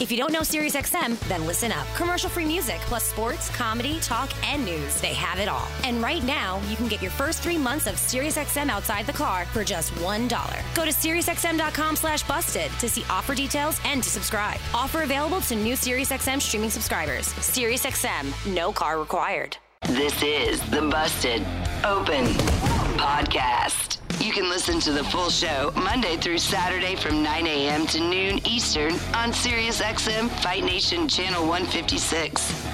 If you don't know SiriusXM, then listen up. Commercial-free music, plus sports, comedy, talk, and news. They have it all. And right now, you can get your first 3 months of SiriusXM outside the car for just $1. Go to SiriusXM.com/busted to see offer details and to subscribe. Offer available to new SiriusXM streaming subscribers. SiriusXM, no car required. This is the Busted Open Podcast. You can listen to the full show Monday through Saturday from 9 a.m. to noon Eastern on SiriusXM Fight Nation Channel 156.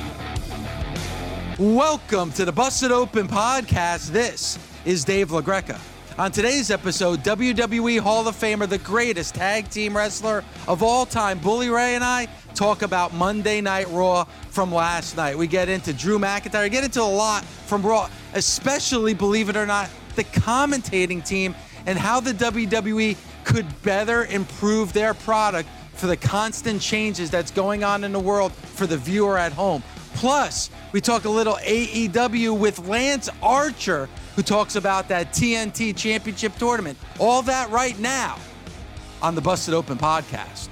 Welcome to the Busted Open Podcast. This is Dave LaGreca. On today's episode, WWE Hall of Famer, the greatest tag team wrestler of all time, Bully Ray, and I talk about Monday Night Raw from last night. We get into Drew McIntyre, get into a lot from Raw, especially, believe it or not, the commentating team and how the WWE could better improve their product for the constant changes that's going on in the world for the viewer at home. Plus, we talk a little AEW with Lance Archer, who talks about that TNT Championship tournament. All that right now on the Busted Open Podcast.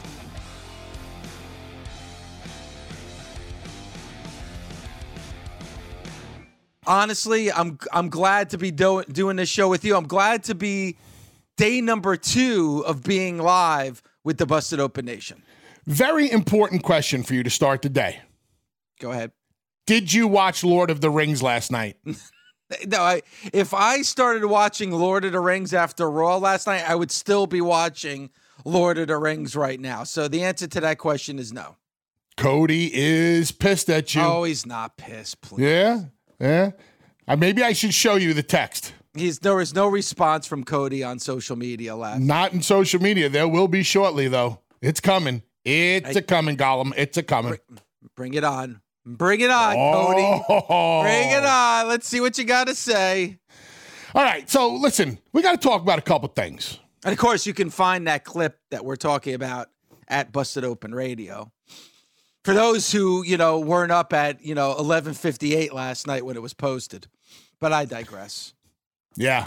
Honestly, I'm glad to be doing this show with you. I'm glad to be day number 2 of being live with the Busted Open Nation. Very important question for you to start the day. Go ahead. Did you watch Lord of the Rings last night? No, if I started watching Lord of the Rings after Raw last night, I would still be watching Lord of the Rings right now. So the answer to that question is no. Cody is pissed at you. Oh, he's not pissed, please. Yeah? Yeah. Maybe I should show you the text. There was no response from Cody on social media last. Not in social media. There will be shortly, though. It's coming. It's a coming, Gollum. It's a coming. Bring it on. Bring it on, Cody. Bring it on. Let's see what you got to say. All right. So, listen, we got to talk about a couple things. And, of course, you can find that clip that we're talking about at Busted Open Radio. For those who, weren't up at, 11:58 last night when it was posted. But I digress. Yeah.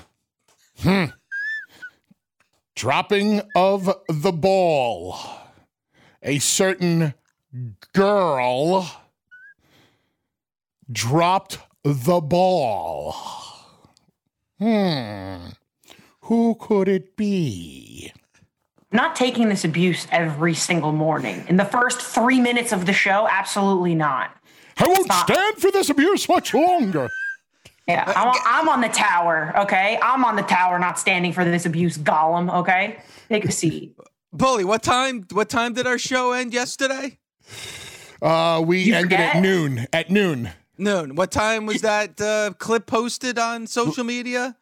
Dropping of the ball. A certain girl dropped the ball. Who could it be? Not taking this abuse every single morning. In the first 3 minutes of the show, absolutely not. I won't stand for this abuse much longer. Yeah, I'm on the tower, okay? I'm on the tower, not standing for this abuse, Gollum, okay? Take a seat. Bully, what time did our show end yesterday? We ended at noon. Noon. What time was that clip posted on social media?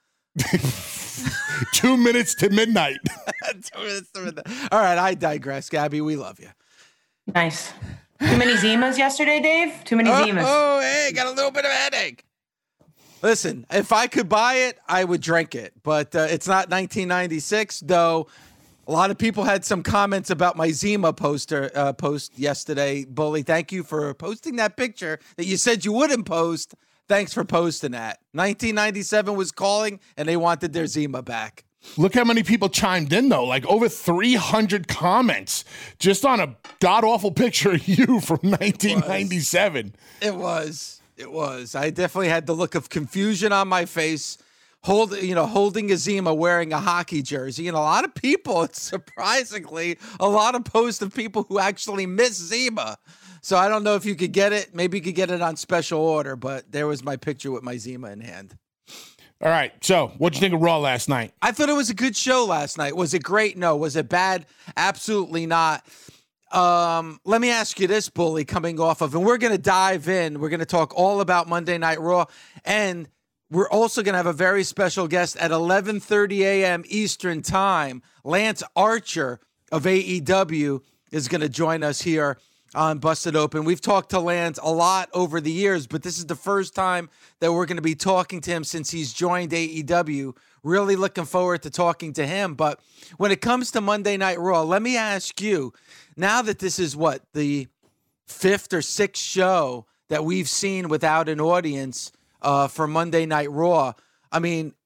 2 minutes to midnight. 2 minutes to midnight. All right, I digress, Gabby. We love you. Nice. Too many Zimas yesterday, Dave? Too many Zimas. Oh, hey, got a little bit of a headache. Listen, if I could buy it, I would drink it. But it's not 1996, though. A lot of people had some comments about my Zima post yesterday. Bully, thank you for posting that picture that you said you wouldn't post. Thanks for posting that. 1997 was calling, and they wanted their Zima back. Look how many people chimed in, though. Like over 300 comments just on a god-awful picture of you from 1997. It was. I definitely had the look of confusion on my face, holding a Zima, wearing a hockey jersey. And a lot of people, surprisingly, a lot of posts of people who actually miss Zima. So I don't know if you could get it. Maybe you could get it on special order, but there was my picture with my Zima in hand. All right. So what'd you think of Raw last night? I thought it was a good show last night. Was it great? No. Was it bad? Absolutely not. Let me ask you this, Bully, coming off of, and we're going to dive in. We're going to talk all about Monday Night Raw, and we're also going to have a very special guest at 11:30 a.m. Eastern Time. Lance Archer of AEW is going to join us here on Busted Open. We've talked to Lance a lot over the years, but this is the first time that we're going to be talking to him since he's joined AEW. Really looking forward to talking to him. But when it comes to Monday Night Raw, let me ask you, now that this is the 5th or 6th show that we've seen without an audience for Monday Night Raw, I mean,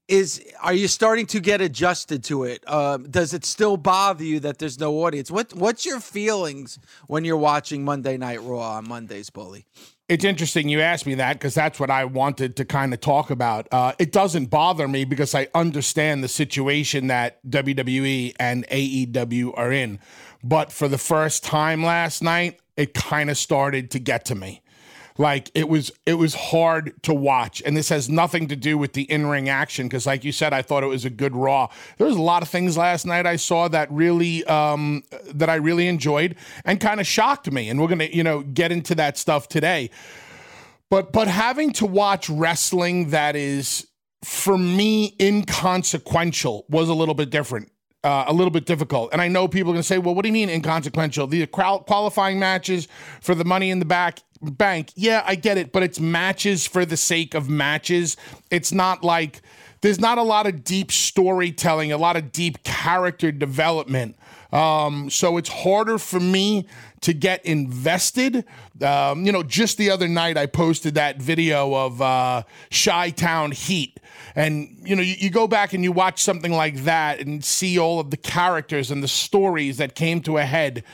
Are you starting to get adjusted to it? Does it still bother you that there's no audience? What's your feelings when you're watching Monday Night Raw on Mondays, Bully? It's interesting you asked me that because that's what I wanted to kind of talk about. It doesn't bother me because I understand the situation that WWE and AEW are in. But for the first time last night, it kind of started to get to me. Like it was hard to watch, and this has nothing to do with the in-ring action because, like you said, I thought it was a good Raw. There was a lot of things last night I saw that really that I really enjoyed and kind of shocked me, and we're gonna get into that stuff today. But having to watch wrestling that is for me inconsequential was a little bit different. A little bit difficult. And I know people are going to say, well, what do you mean inconsequential? The qualifying matches for the Money in the Bank. Yeah, I get it, but it's matches for the sake of matches. It's not like there's not a lot of deep storytelling, a lot of deep character development. So it's harder for me to get invested. Just the other night I posted that video of Chi-Town Heat. And, you go back and you watch something like that and see all of the characters and the stories that came to a head.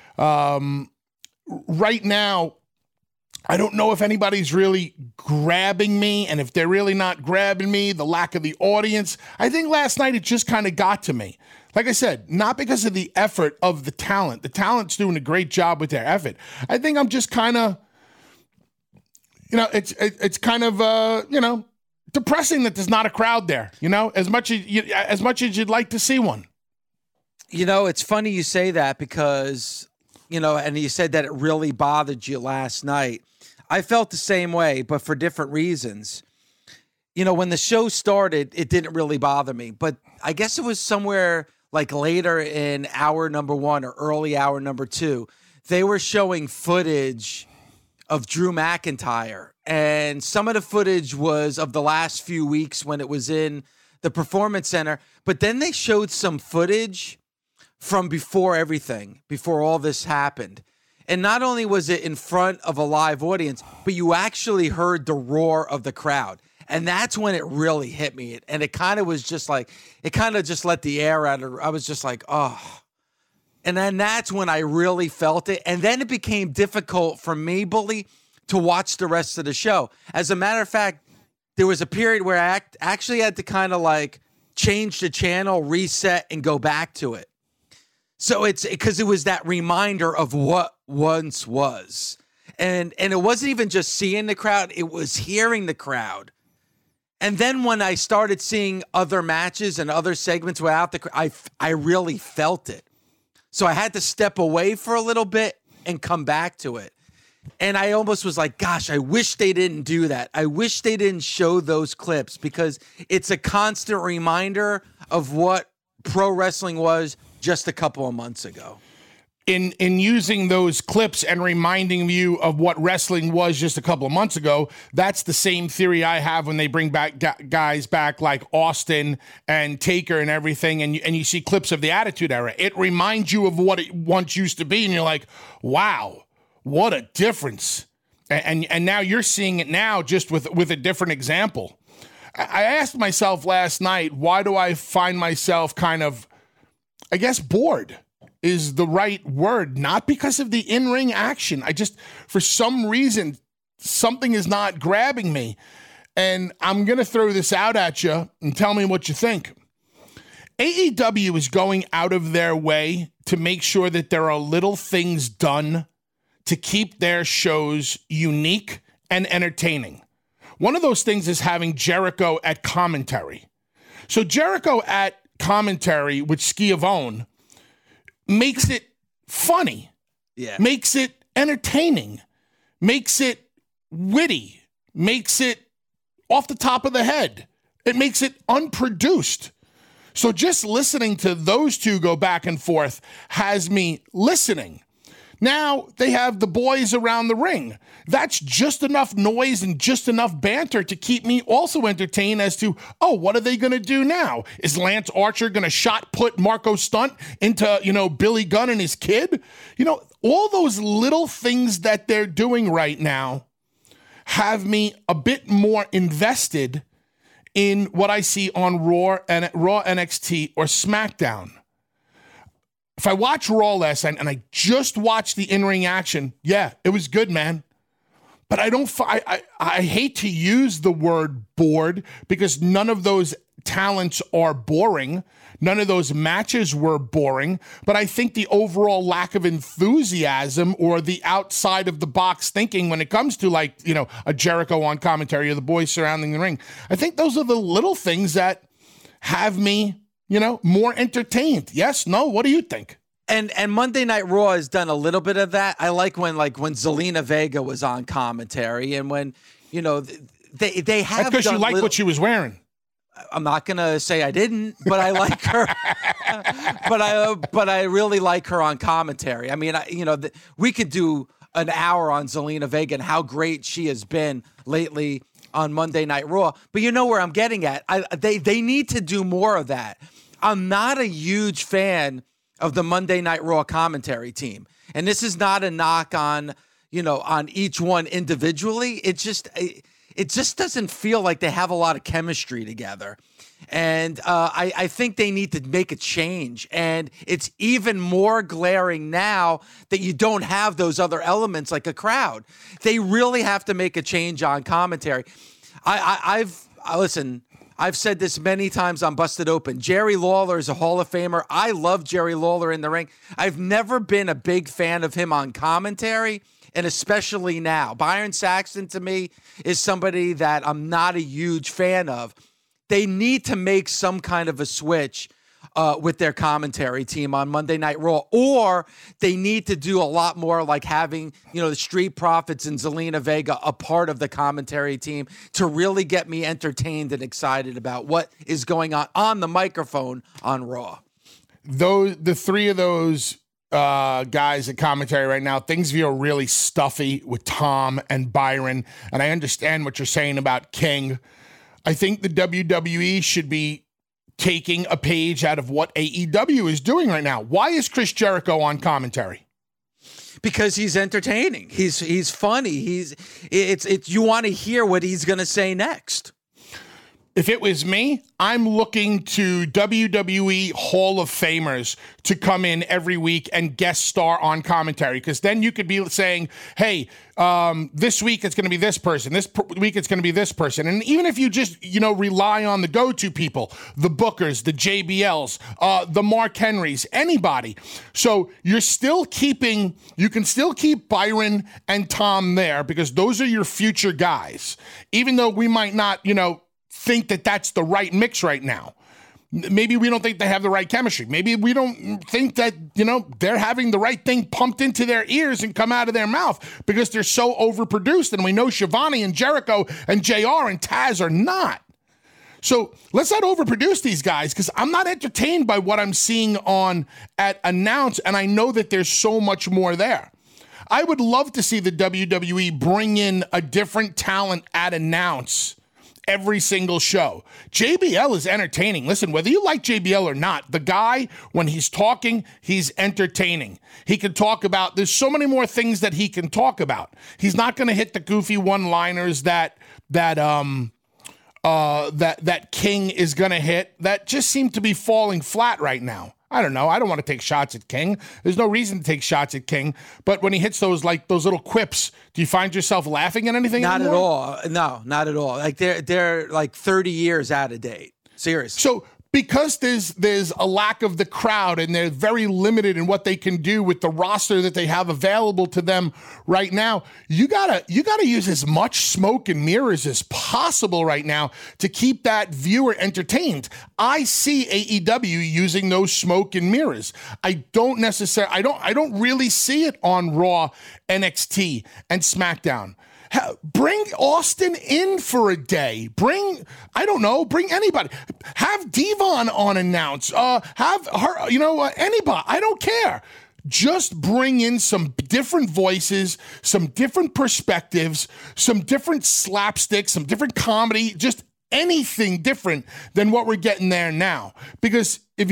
Right now, I don't know if anybody's really grabbing me, and if they're really not grabbing me, the lack of the audience. I think last night it just kind of got to me. Like I said, not because of the effort of the talent. The talent's doing a great job with their effort. I think I'm just kind of, it's kind of, depressing that there's not a crowd there, as much as you'd like to see one. It's funny you say that because, and you said that it really bothered you last night. I felt the same way, but for different reasons. When the show started, it didn't really bother me, but I guess it was somewhere like later in hour number 1 or early hour number 2, they were showing footage of Drew McIntyre. And some of the footage was of the last few weeks when it was in the Performance Center. But then they showed some footage from before everything, before all this happened. And not only was it in front of a live audience, but you actually heard the roar of the crowd. And that's when it really hit me. And it kind of was just like, it kind of just let the air out of, I was just like, oh. And then that's when I really felt it. And then it became difficult for me, Bully, to watch the rest of the show. As a matter of fact, there was a period where I actually had to kind of like change the channel, reset, and go back to it. So it's because it was that reminder of what once was. And it wasn't even just seeing the crowd, it was hearing the crowd. And then when I started seeing other matches and other segments without the crowd, I really felt it. So I had to step away for a little bit and come back to it. And I almost was like, gosh, I wish they didn't do that. I wish they didn't show those clips because it's a constant reminder of what pro wrestling was just a couple of months ago. In using those clips and reminding you of what wrestling was just a couple of months ago, that's the same theory I have when they bring back guys back like Austin and Taker and everything, and you see clips of the Attitude Era. It reminds you of what it once used to be, and you're like, wow, what a difference. And now you're seeing it now just with a different example. I asked myself last night, why do I find myself kind of, I guess, bored is the right word, not because of the in-ring action. I just, for some reason, something is not grabbing me. And I'm going to throw this out at you and tell me what you think. AEW is going out of their way to make sure that there are little things done to keep their shows unique and entertaining. One of those things is having Jericho at commentary. So Jericho at commentary with Schiavone makes it funny, makes it entertaining, makes it witty, makes it off the top of the head. It makes it unproduced. So just listening to those two go back and forth has me listening. Now they have the boys around the ring. That's just enough noise and just enough banter to keep me also entertained as to, oh, what are they going to do now? Is Lance Archer going to shot put Marco Stunt into, Billy Gunn and his kid? All those little things that they're doing right now have me a bit more invested in what I see on Raw NXT or SmackDown. If I watch Raw last night and I just watched the in-ring action, yeah, it was good, man. But I hate to use the word bored because none of those talents are boring. None of those matches were boring, but I think the overall lack of enthusiasm or the outside of the box thinking when it comes to, like, you know, a Jericho on commentary or the boys surrounding the ring, I think those are the little things that have me, you know, more entertained. Yes? No? What do you think? And Monday Night Raw has done a little bit of that. I like when Zelina Vega was on commentary and when, you know, they have. That's because you liked what she was wearing. I'm not gonna say I didn't, but I like her. but I really like her on commentary. I mean, we could do an hour on Zelina Vega and how great she has been lately on Monday Night Raw. But you know where I'm getting at. They need to do more of that. I'm not a huge fan of the Monday Night Raw commentary team, and this is not a knock on each one individually. It just doesn't feel like they have a lot of chemistry together. And I think they need to make a change. And it's even more glaring now that you don't have those other elements like a crowd. They really have to make a change on commentary. I've said this many times on Busted Open. Jerry Lawler is a Hall of Famer. I love Jerry Lawler in the ring. I've never been a big fan of him on commentary, and especially now. Byron Saxton, to me, is somebody that I'm not a huge fan of. They need to make some kind of a switch with their commentary team on Monday Night Raw, or they need to do a lot more like having, the Street Profits and Zelina Vega a part of the commentary team to really get me entertained and excited about what is going on the microphone on Raw. The three of those guys at commentary right now, things feel really stuffy with Tom and Byron, and I understand what you're saying about King. I think the WWE should be taking a page out of what AEW is doing right now. Why is Chris Jericho on commentary? Because he's entertaining. He's funny. It's you want to hear what he's going to say next. If it was me, I'm looking to WWE Hall of Famers to come in every week and guest star on commentary, because then you could be saying, hey, this week it's going to be this person, this week it's going to be this person. And even if you just, rely on the go-to people, the Bookers, the JBLs, the Mark Henrys, anybody. So you can still keep Byron and Tom there because those are your future guys, even though we might not, think that that's the right mix right now. Maybe we don't think they have the right chemistry. Maybe we don't think that, they're having the right thing pumped into their ears and come out of their mouth because they're so overproduced. And we know Shivani and Jericho and JR and Taz are not. So let's not overproduce these guys, because I'm not entertained by what I'm seeing on at Announce, and I know that there's so much more there. I would love to see the WWE bring in a different talent at Announce every single show. JBL is entertaining. Listen, whether you like JBL or not, the guy, when he's talking, he's entertaining. He can talk about, there's so many more things that he can talk about. He's not going to hit the goofy one-liners that King is going to hit that just seem to be falling flat right now. I don't know. I don't want to take shots at King. There's no reason to take shots at King. But when he hits those little quips, do you find yourself laughing at anything Not anymore? at all. No, not at all. Like they're like 30 years out of date. Seriously. So because there's a lack of the crowd and they're very limited in what they can do with the roster that they have available to them right now, you gotta use as much smoke and mirrors as possible right now to keep that viewer entertained. I see AEW using those smoke and mirrors. I don't really see it on Raw, NXT, and SmackDown. Bring Austin in for a day. Bring anybody. Have Devon on Announce. Have her, anybody. I don't care. Just bring in some different voices, some different perspectives, some different slapstick, some different comedy, just anything different than what we're getting there now. Because if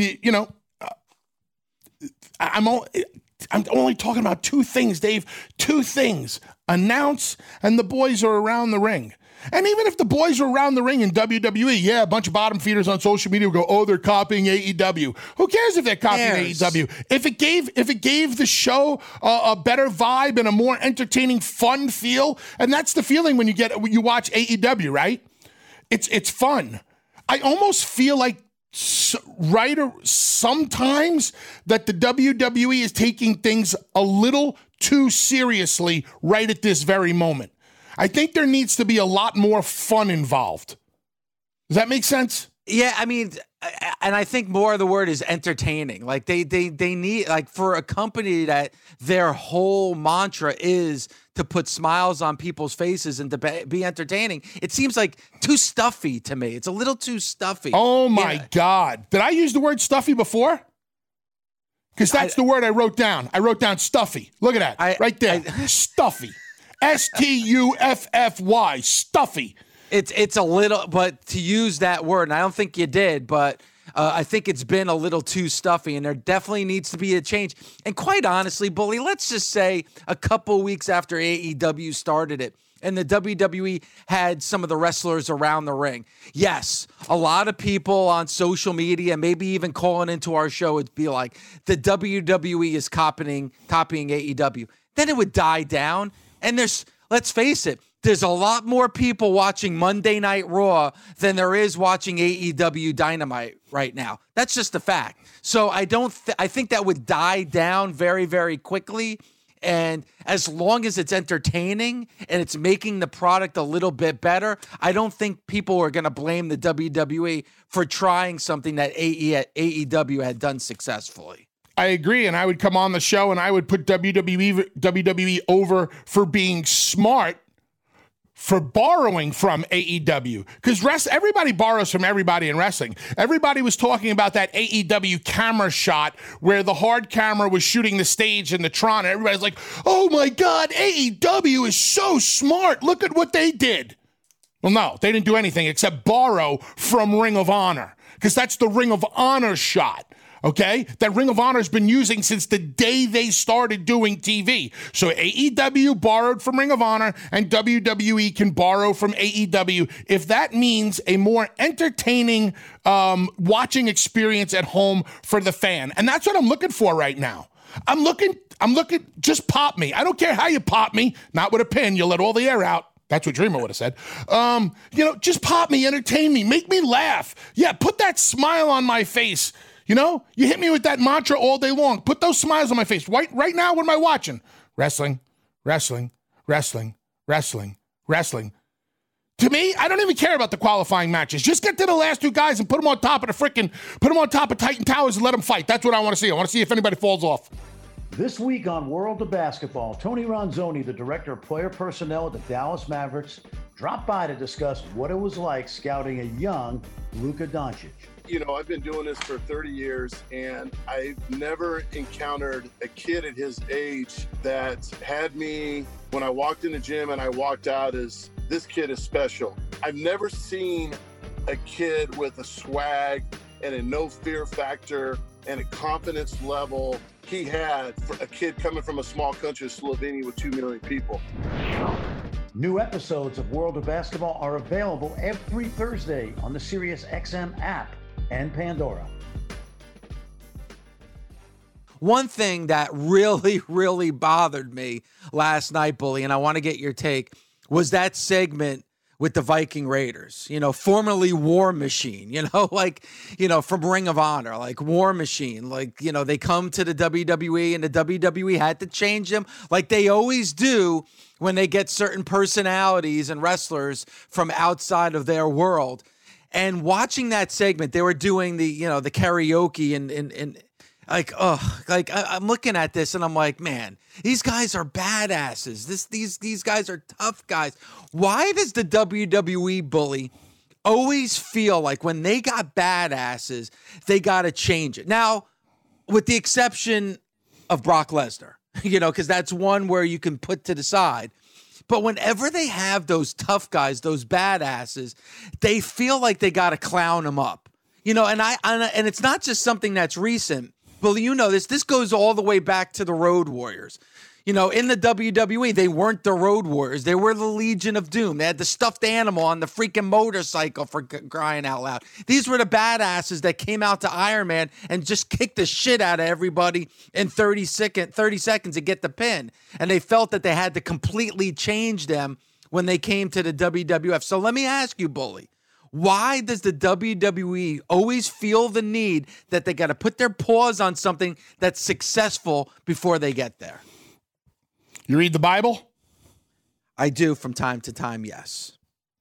I'm only talking about two things, Dave. Two things. Announce, and the boys are around the ring. And even if the boys are around the ring in WWE, yeah, a bunch of bottom feeders on social media will go, oh, they're copying AEW. Who cares if they're copying AEW? If it gave the show a better vibe and a more entertaining, fun feel, and that's the feeling when you watch AEW, right? It's fun. I almost feel like sometimes that the WWE is taking things a little too seriously right at this very moment. I think there needs to be a lot more fun involved. Does that make sense? Yeah, I mean, and I think more of the word is entertaining. Like they need, like, for a company that their whole mantra is to put smiles on people's faces and to be entertaining. It seems like too stuffy to me. It's a little too stuffy. Oh my God. Did I use the word stuffy before? Because that's the word I wrote down. I wrote down stuffy. Look at that. Right there. Stuffy. Stuffy. Stuffy. It's a little, but to use that word, and I don't think you did, but I think it's been a little too stuffy, and there definitely needs to be a change. And quite honestly, Bully, let's just say a couple weeks after AEW started it, and the WWE had some of the wrestlers around the ring. Yes, a lot of people on social media, maybe even calling into our show, would be like, the WWE is copying AEW. Then it would die down. And let's face it, there's a lot more people watching Monday Night Raw than there is watching AEW Dynamite right now. That's just a fact. So I think that would die down very, very quickly. And as long as it's entertaining and it's making the product a little bit better, I don't think people are going to blame the WWE for trying something that AEW had done successfully. I agree, and I would come on the show and I would put WWE over for being smart, for borrowing from AEW. Because everybody borrows from everybody in wrestling. Everybody was talking about that AEW camera shot where the hard camera was shooting the stage in the Tron, and everybody's like, oh my God, AEW is so smart. Look at what they did. Well, no, they didn't do anything except borrow from Ring of Honor, because that's the Ring of Honor shot. Okay? That Ring of Honor has been using since the day they started doing TV. So AEW borrowed from Ring of Honor, and WWE can borrow from AEW if that means a more entertaining watching experience at home for the fan. And that's what I'm looking for right now. I'm looking, just pop me. I don't care how you pop me. Not with a pin. You let all the air out. That's what Dreamer would have said. Just pop me, entertain me, make me laugh. Yeah, put that smile on my face. You hit me with that mantra all day long. Put those smiles on my face. Right now, what am I watching? Wrestling. To me, I don't even care about the qualifying matches. Just get to the last two guys and put them on top of Titan Towers and let them fight. That's what I want to see. I want to see if anybody falls off. This week on World of Basketball, Tony Ronzoni, the director of player personnel at the Dallas Mavericks, dropped by to discuss what it was like scouting a young Luka Doncic. I've been doing this for 30 years, and I've never encountered a kid at his age that had me when I walked in the gym and I walked out as, this kid is special. I've never seen a kid with a swag and a no fear factor and a confidence level he had for a kid coming from a small country of Slovenia with 2 million people. New episodes of World of Basketball are available every Thursday on the SiriusXM app and Pandora. One thing that really, really bothered me last night, Bully, and I want to get your take, was that segment with the Viking Raiders, formerly War Machine, from Ring of Honor, like War Machine, they come to the WWE and the WWE had to change them like they always do when they get certain personalities and wrestlers from outside of their world. And watching that segment, they were doing the karaoke and I'm looking at this and I'm like, man, these guys are badasses. These guys are tough guys. Why does the WWE, Bully, always feel like when they got badasses, they got to change it? Now, with the exception of Brock Lesnar, because that's one where you can put to the side. But whenever they have those tough guys, those badasses, they feel like they got to clown them up. And it's not just something that's recent. Well, this goes all the way back to the Road Warriors. You know, in the WWE, they weren't the Road Warriors. They were the Legion of Doom. They had the stuffed animal on the freaking motorcycle, for crying out loud. These were the badasses that came out to Iron Man and just kicked the shit out of everybody in 30 seconds to get the pin. And they felt that they had to completely change them when they came to the WWF. So let me ask you, Bully, why does the WWE always feel the need that they got to put their paws on something that's successful before they get there? You read the Bible? I do from time to time, yes.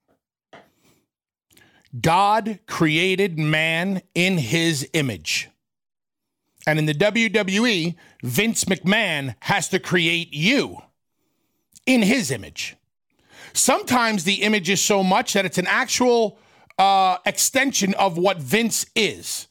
God created man in his image. And in the WWE, Vince McMahon has to create you in his image. Sometimes the image is so much that it's an actual extension of what Vince is.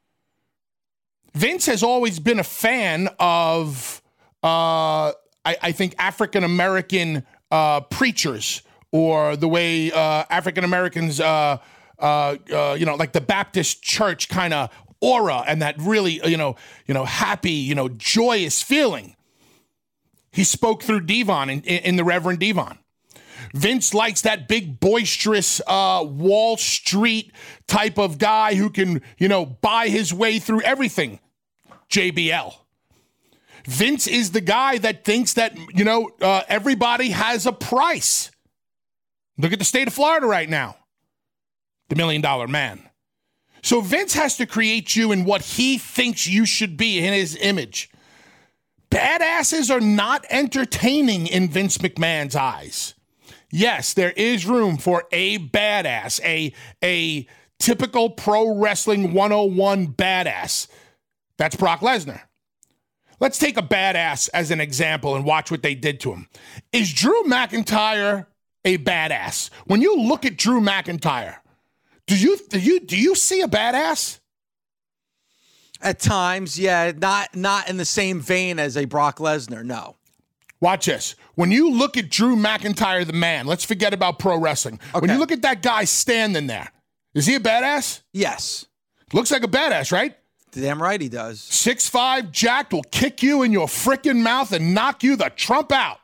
Vince has always been a fan of I think African-American preachers, or the way African-Americans, like the Baptist church kind of aura and that really, happy, joyous feeling. He spoke through Devon in the Reverend Devon. Vince likes that big, boisterous Wall Street type of guy who can, buy his way through everything. JBL. Vince is the guy that thinks that, everybody has a price. Look at the state of Florida right now. The $1 Million Man. So Vince has to create you in what he thinks you should be in his image. Badasses are not entertaining in Vince McMahon's eyes. Yes, there is room for a badass, a typical pro wrestling 101 badass. That's Brock Lesnar. Let's take a badass as an example and watch what they did to him. Is Drew McIntyre a badass? When you look at Drew McIntyre, do you see a badass? At times, yeah, not in the same vein as a Brock Lesnar, no. Watch this. When you look at Drew McIntyre, the man, let's forget about pro wrestling. Okay. When you look at that guy standing there, is he a badass? Yes. Looks like a badass, right? Damn right he does. 6'5", jacked, will kick you in your frickin' mouth and knock you the Trump out.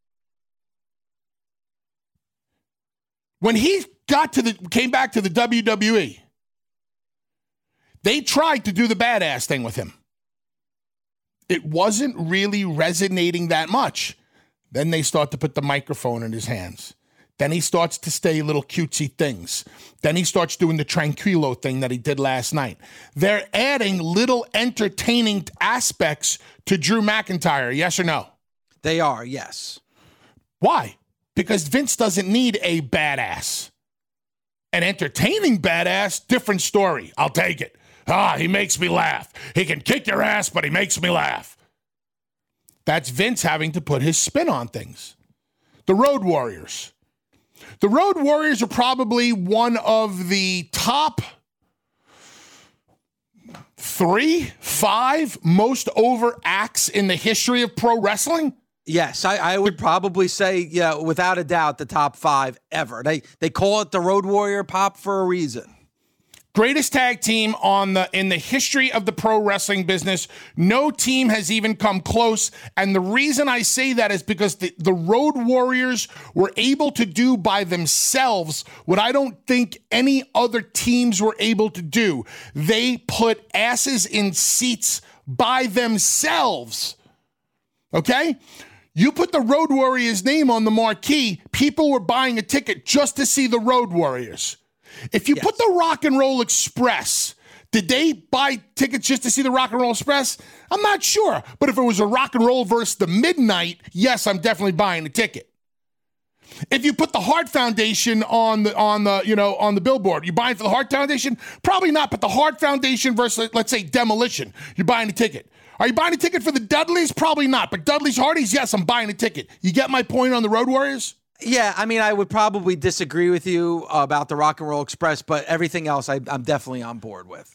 When he came back to the WWE, they tried to do the badass thing with him. It wasn't really resonating that much. Then they start to put the microphone in his hands. Then he starts to say little cutesy things. Then he starts doing the Tranquilo thing that he did last night. They're adding little entertaining aspects to Drew McIntyre, yes or no? They are, yes. Why? Because Vince doesn't need a badass. An entertaining badass, different story. I'll take it. He makes me laugh. He can kick your ass, but he makes me laugh. That's Vince having to put his spin on things. The Road Warriors. The Road Warriors are probably one of the top 3-5 most over acts in the history of pro wrestling. Yes, I would probably say, yeah, without a doubt, the top 5 ever. They call it the Road Warrior Pop for a reason. Greatest tag team in the history of the pro wrestling business. No team has even come close. And the reason I say that is because the Road Warriors were able to do by themselves what I don't think any other teams were able to do. They put asses in seats by themselves. Okay? You put the Road Warriors name on the marquee, people were buying a ticket just to see the Road Warriors. If you put the Rock and Roll Express, did they buy tickets just to see the Rock and Roll Express? I'm not sure. But if it was a Rock and Roll versus the Midnight, yes, I'm definitely buying a ticket. If you put the Hart Foundation on the billboard, you buying for the Hart Foundation? Probably not, but the Hart Foundation versus, let's say, Demolition, you're buying a ticket. Are you buying a ticket for the Dudleys? Probably not. But Dudley's Hardys, yes, I'm buying a ticket. You get my point on the Road Warriors? Yeah, I mean, I would probably disagree with you about the Rock and Roll Express, but everything else I'm definitely on board with.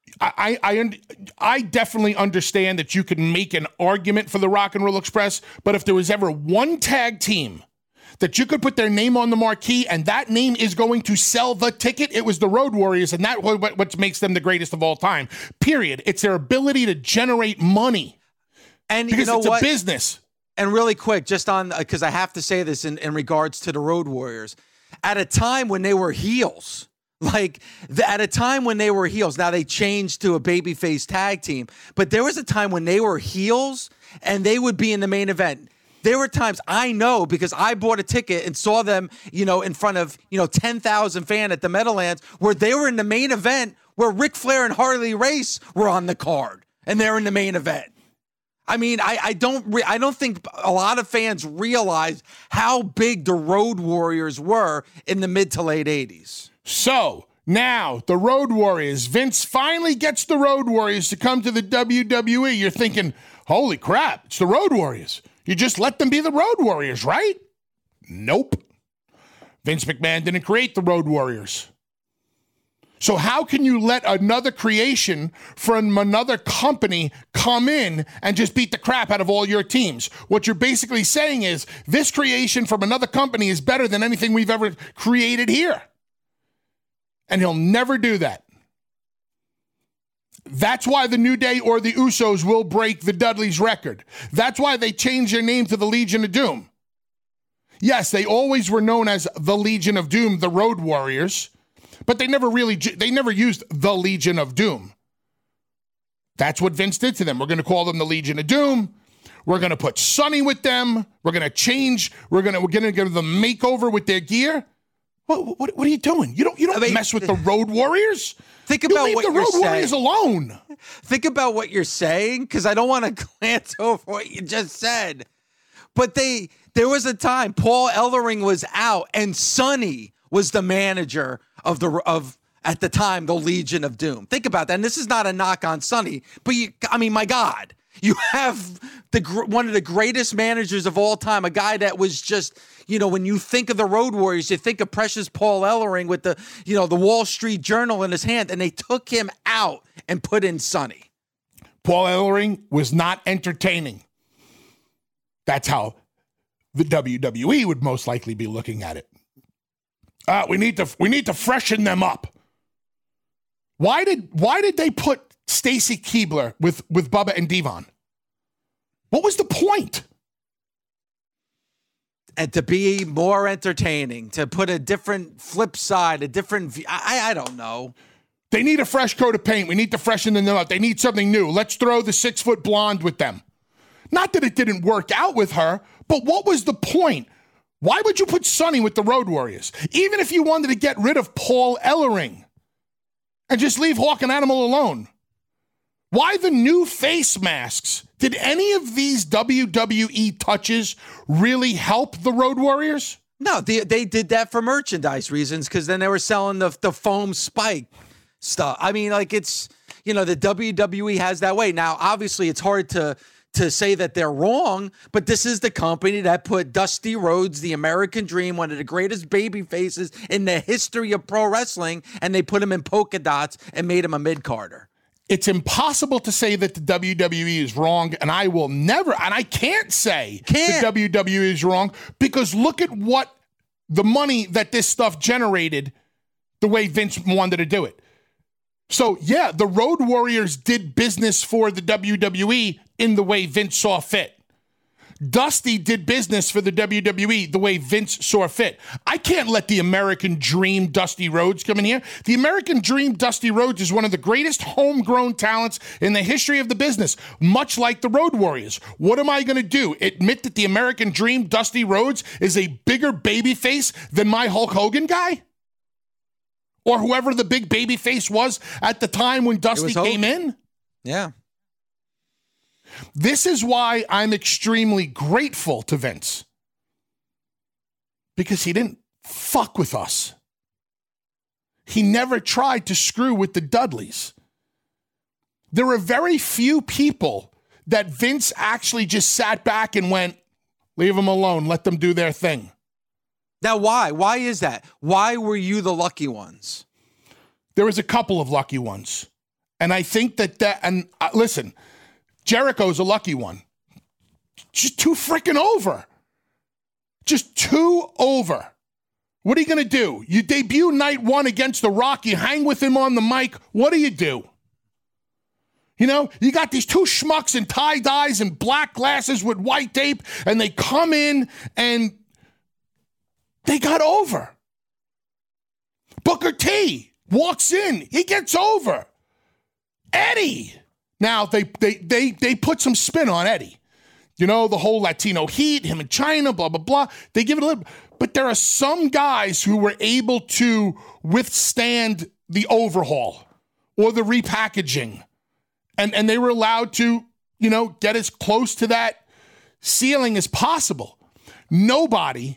I definitely understand that you can make an argument for the Rock and Roll Express, but if there was ever one tag team that you could put their name on the marquee and that name is going to sell the ticket, it was the Road Warriors, and that's what makes them the greatest of all time, period. It's their ability to generate money. And because you know it's what? A business. And really quick, just on, because I have to say this in regards to the Road Warriors, at a time when they were heels, at a time when they were heels, now they changed to a babyface tag team, but there was a time when they were heels and they would be in the main event. There were times I know because I bought a ticket and saw them, in front of, 10,000 fans at the Meadowlands where they were in the main event where Ric Flair and Harley Race were on the card and they're in the main event. I mean, I don't think a lot of fans realize how big the Road Warriors were in the mid to late 80s. So now the Road Warriors, Vince finally gets the Road Warriors to come to the WWE. You're thinking, holy crap, it's the Road Warriors. You just let them be the Road Warriors, right? Nope. Vince McMahon didn't create the Road Warriors. So how can you let another creation from another company come in and just beat the crap out of all your teams? What you're basically saying is this creation from another company is better than anything we've ever created here. And he'll never do that. That's why the New Day or the Usos will break the Dudleys' record. That's why they changed their name to the Legion of Doom. Yes, they always were known as the Legion of Doom, the Road Warriors. But they never used the Legion of Doom. That's what Vince did to them. We're going to call them the Legion of Doom. We're going to put Sonny with them. We're going to change. We're going to give them a makeover with their gear. What are you doing? You don't mess with the Road Warriors. Think about leave what the you're Road saying. Warriors alone. Think about what you're saying, because I don't want to glance over what you just said. But there was a time Paul Ellering was out and Sonny was the manager of at the time the Legion of Doom. Think about that. And this is not a knock on Sonny, but my God, you have one of the greatest managers of all time, a guy that was just, when you think of the Road Warriors, you think of precious Paul Ellering with the Wall Street Journal in his hand, and they took him out and put in Sonny. Paul Ellering was not entertaining. That's how the WWE would most likely be looking at it. We need to freshen them up. Why did they put Stacy Keibler with Bubba and Devon? What was the point? And to be more entertaining, to put a different flip side, a different view. I don't know. They need a fresh coat of paint. We need to freshen them up. They need something new. Let's throw the 6-foot blonde with them. Not that it didn't work out with her, but what was the point? Why would you put Sonny with the Road Warriors? Even if you wanted to get rid of Paul Ellering and just leave Hawk and Animal alone. Why the new face masks? Did any of these WWE touches really help the Road Warriors? No, they did that for merchandise reasons, because then they were selling the foam spike stuff. I mean, it's, the WWE has that way. Now, obviously, it's hard to say that they're wrong, but this is the company that put Dusty Rhodes, the American Dream, one of the greatest baby faces in the history of pro wrestling, and they put him in polka dots and made him a mid-carder. It's impossible to say that the WWE is wrong, and I will never, and I can't say the WWE is wrong, because look at what the money that this stuff generated, the way Vince wanted to do it. So, yeah, the Road Warriors did business for the WWE in the way Vince saw fit. Dusty did business for the WWE the way Vince saw fit. I can't let the American Dream Dusty Rhodes come in here. The American Dream Dusty Rhodes is one of the greatest homegrown talents in the history of the business, much like the Road Warriors. What am I going to do? Admit that the American Dream Dusty Rhodes is a bigger babyface than my Hulk Hogan guy? Or whoever the big babyface was at the time when Dusty came in? Yeah. This is why I'm extremely grateful to Vince. Because he didn't fuck with us. He never tried to screw with the Dudleys. There are very few people that Vince actually just sat back and went, leave them alone, let them do their thing. Now, why? Why is that? Why were you the lucky ones? There was a couple of lucky ones. And I think and listen, Jericho's a lucky one. Just too freaking over. Just too over. What are you going to do? You debut night one against The Rock. You hang with him on the mic. What do? You know, you got these two schmucks in tie-dyes and black glasses with white tape, and they come in and they got over. Booker T walks in. He gets over. Eddie. Now, they put some spin on Eddie. You know, the whole Latino heat, him in China, blah, blah, blah. They give it a little. But there are some guys who were able to withstand the overhaul or the repackaging. And they were allowed to, you know, get as close to that ceiling as possible. Nobody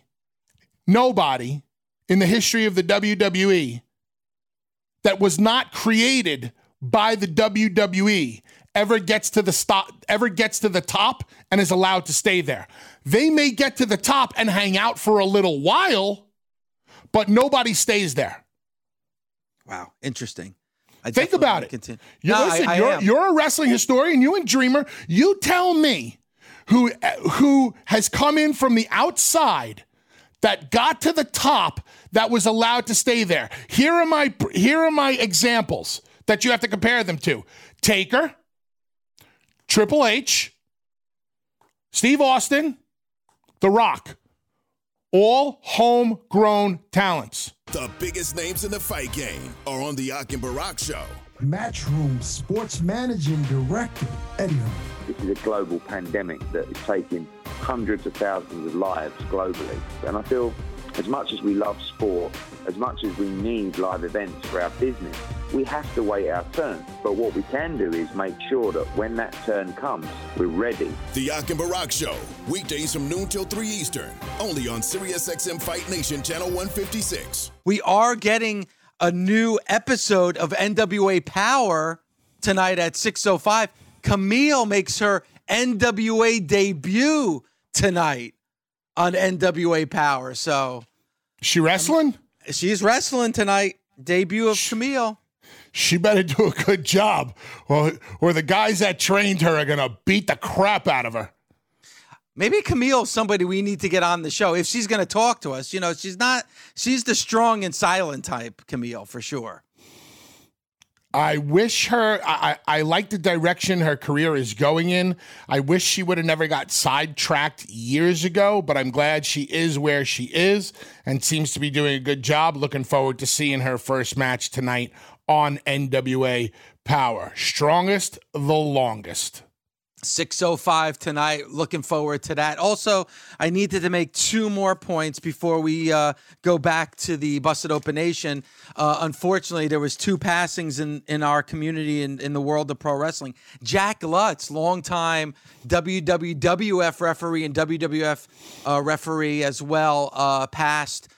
in the history of the WWE that was not created by the WWE ever gets to the top and is allowed to stay there. They may get to the top and hang out for a little while, but nobody stays there. Wow, interesting. Think about it. You're a wrestling historian. You and Dreamer. You tell me who has come in from the outside that got to the top that was allowed to stay there. Here are my examples that you have to compare them to. Taker, Triple H, Steve Austin, The Rock. All homegrown talents. The biggest names in the fight game are on the Ak and Barak Show. Matchroom Sports Managing Director, Eddie Hearn. This is a global pandemic that is taking hundreds of thousands of lives globally. And I feel as much as we love sport, as much as we need live events for our business, we have to wait our turn. But what we can do is make sure that when that turn comes, we're ready. The Ak and Barak Show, weekdays from noon till 3 Eastern, only on SiriusXM Fight Nation Channel 156. We are getting a new episode of NWA Power tonight at 6:05. Camille makes her NWA debut tonight on NWA Power. So she wrestling? She's wrestling tonight. Debut of Camille. She better do a good job, or the guys that trained her are going to beat the crap out of her. Maybe Camille's somebody we need to get on the show if she's going to talk to us. You know, she's the strong and silent type, Camille, for sure. I wish her, I like the direction her career is going in. I wish she would have never got sidetracked years ago, but I'm glad she is where she is and seems to be doing a good job. Looking forward to seeing her first match tonight on NWA Power. Strongest, the longest. 6:05 tonight. Looking forward to that. Also, I needed to make two more points before we go back to the Busted Open Nation. Unfortunately, there was two passings in our community in the world of pro wrestling. Jack Lutz, longtime WWF referee and WWF referee as well, passed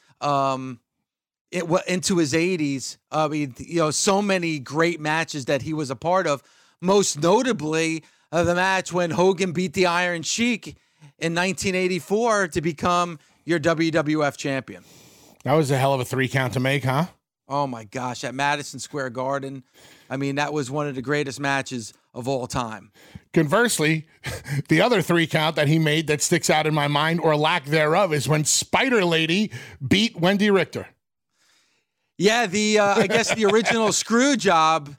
into his 80s. I mean, you know, so many great matches that he was a part of. Most notably, the match when Hogan beat the Iron Sheik in 1984 to become your WWF champion. That was a hell of a 3 count to make, huh? Oh, my gosh. At Madison Square Garden. I mean, that was one of the greatest matches of all time. Conversely, the other 3 count that he made that sticks out in my mind, or lack thereof, is when Spider Lady beat Wendy Richter. Yeah, I guess the original screw job,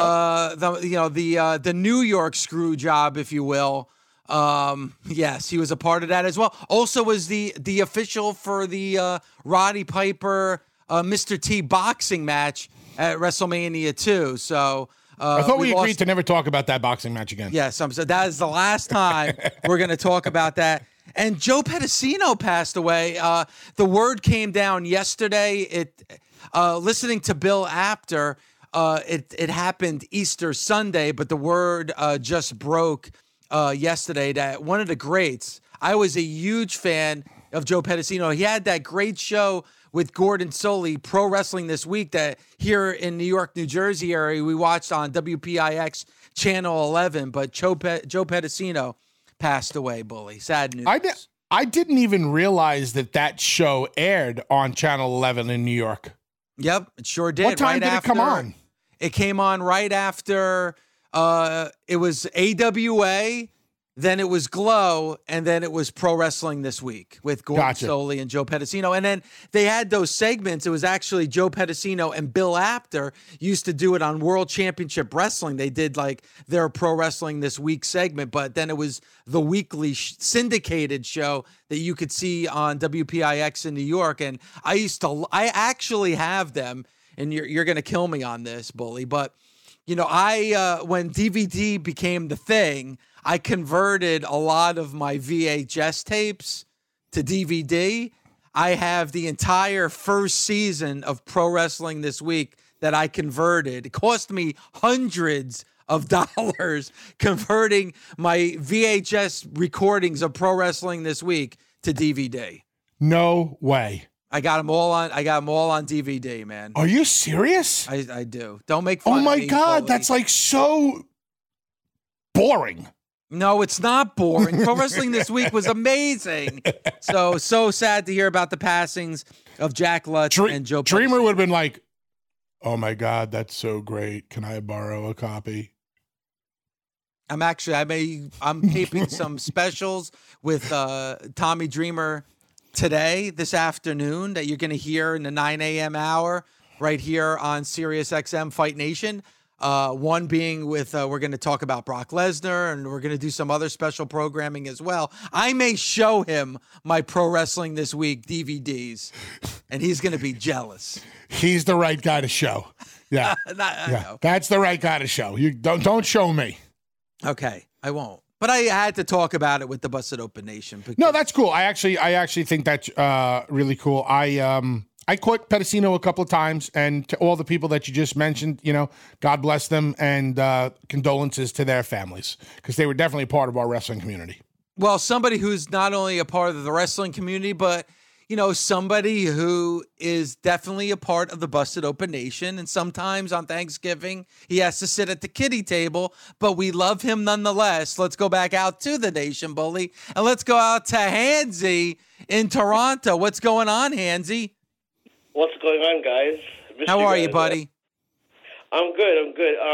the New York screw job, if you will. Yes, he was a part of that as well. Also was the official for the Roddy Piper Mr. T boxing match at WrestleMania 2. So I thought we agreed to never talk about that boxing match again. Yes, so that is the last time we're going to talk about that. And Joe Pedicino passed away. The word came down yesterday. Listening to Bill Apter, it happened Easter Sunday, but the word just broke yesterday that one of the greats. I was a huge fan of Joe Pedicino. He had that great show with Gordon Solie, Pro Wrestling This Week, that here in New York, New Jersey area, we watched on WPIX Channel 11. But Joe Pedicino passed away, Bully. Sad news. I didn't even realize that show aired on Channel 11 in New York. Yep, it sure did. What time did it come on? It came on right after it was AWA, then it was Glow, and then it was Pro Wrestling This Week with Gordon Soley and Joe Pedicino. And then they had those segments. It was actually Joe Pedicino and Bill Apter used to do it on World Championship Wrestling. They did like their Pro Wrestling This Week segment, but then it was the weekly syndicated show that you could see on WPIX in New York. And I actually have them, and you're going to kill me on this, Bully, but you know, when DVD became the thing, I converted a lot of my VHS tapes to DVD. I have the entire first season of Pro Wrestling This Week that I converted. It cost me hundreds of dollars converting my VHS recordings of Pro Wrestling This Week to DVD. No way. I got them all on DVD, man. Are you serious? I do. Don't make fun of me. Oh my God, that's like so boring. No, it's not boring. Pro Wrestling This Week was amazing. So sad to hear about the passings of Jack Lutz and Joe Pedicino. Dreamer would have been like, oh my God, that's so great. Can I borrow a copy? I'm taping some specials with Tommy Dreamer today, this afternoon, that you're going to hear in the 9 a.m. hour right here on Sirius XM Fight Nation. One being with, we're going to talk about Brock Lesnar, and we're going to do some other special programming as well. I may show him my Pro Wrestling This Week DVDs, and he's going to be jealous. He's the right guy to show. Yeah. That's the right guy to show. You don't show me. Okay, I won't. But I had to talk about it with the Busted Open Nation. No, that's cool. I actually think that's really cool. I caught Pedicino a couple of times, and to all the people that you just mentioned, you know, God bless them, and condolences to their families, because they were definitely part of our wrestling community. Well, somebody who's not only a part of the wrestling community, but, you know, somebody who is definitely a part of the Busted Open Nation. And sometimes on Thanksgiving, he has to sit at the kiddie table, but we love him nonetheless. Let's go back out to the Nation, Bully, and let's go out to Hansy in Toronto. What's going on, Hansy? What's going on, guys? How are you, buddy? I'm good. I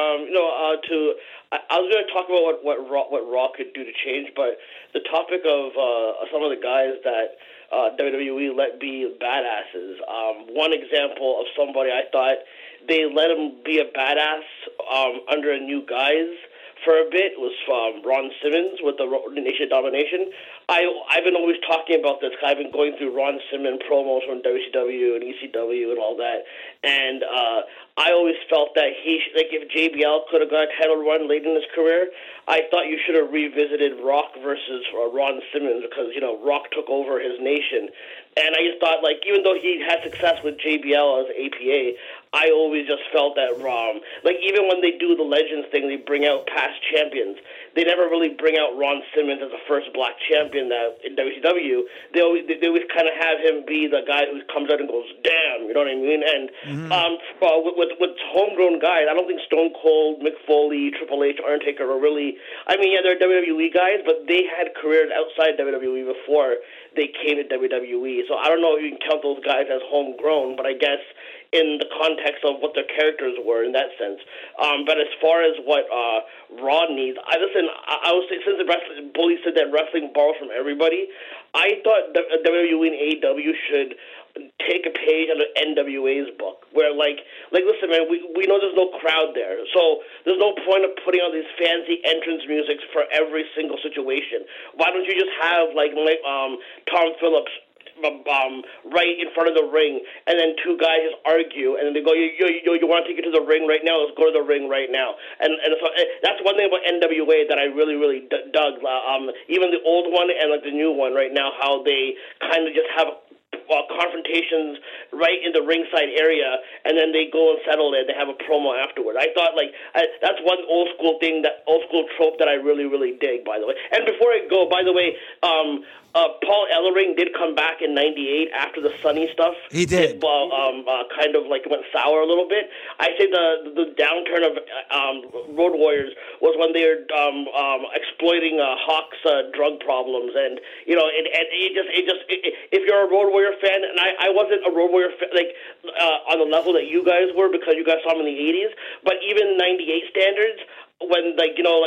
was going to talk about what Raw could do to change, but the topic of some of the guys that WWE let be badasses. One example of somebody I thought they let him be a badass under a new guise for a bit was Ron Simmons with the Nation Domination. I've been always talking about this. I've been going through Ron Simmons promos from WCW and ECW and all that, and I always felt that if JBL could have got a title run late in his career, I thought you should have revisited Rock versus Ron Simmons, because, you know, Rock took over his nation. And I just thought, like, even though he had success with JBL as APA, I always just felt that even when they do the Legends thing, they bring out past champions. They never really bring out Ron Simmons as the first black champion in WCW. They always kind of have him be the guy who comes out and goes, damn, you know what I mean? And with homegrown guys, I don't think Stone Cold, Mick Foley, Triple H, Undertaker are really, they're WWE guys, but they had careers outside WWE before they came to WWE. So I don't know if you can count those guys as homegrown, but I guess in the context of what their characters were in that sense. But as far as what Raw needs, I would say, since the Bully said that wrestling borrows from everybody, I thought WWE and AEW should take a page out of NWA's book, where listen, man, we know there's no crowd there, so there's no point of putting on these fancy entrance musics for every single situation. Why don't you just have Tom Phillips right in front of the ring, and then two guys just argue, and then they go, you want to take it to the ring right now? Let's go to the ring right now. And so that's one thing about NWA that I really, really dug. Even the old one and the new one right now, how they kind of just have confrontations right in the ringside area, and then they go and settle it. They have a promo afterward. I thought that's one old school trope that I really, really dig, by the way. And before I go, by the way, Paul Ellering did come back in '98 after the Sunny stuff. He did. Kind of went sour a little bit. I say the downturn of Road Warriors was when they were exploiting Hawk's drug problems, and if you're a Road Warrior fan, and I wasn't a Road Warrior fan, on the level that you guys were, because you guys saw him in the '80s, but even '98 standards, when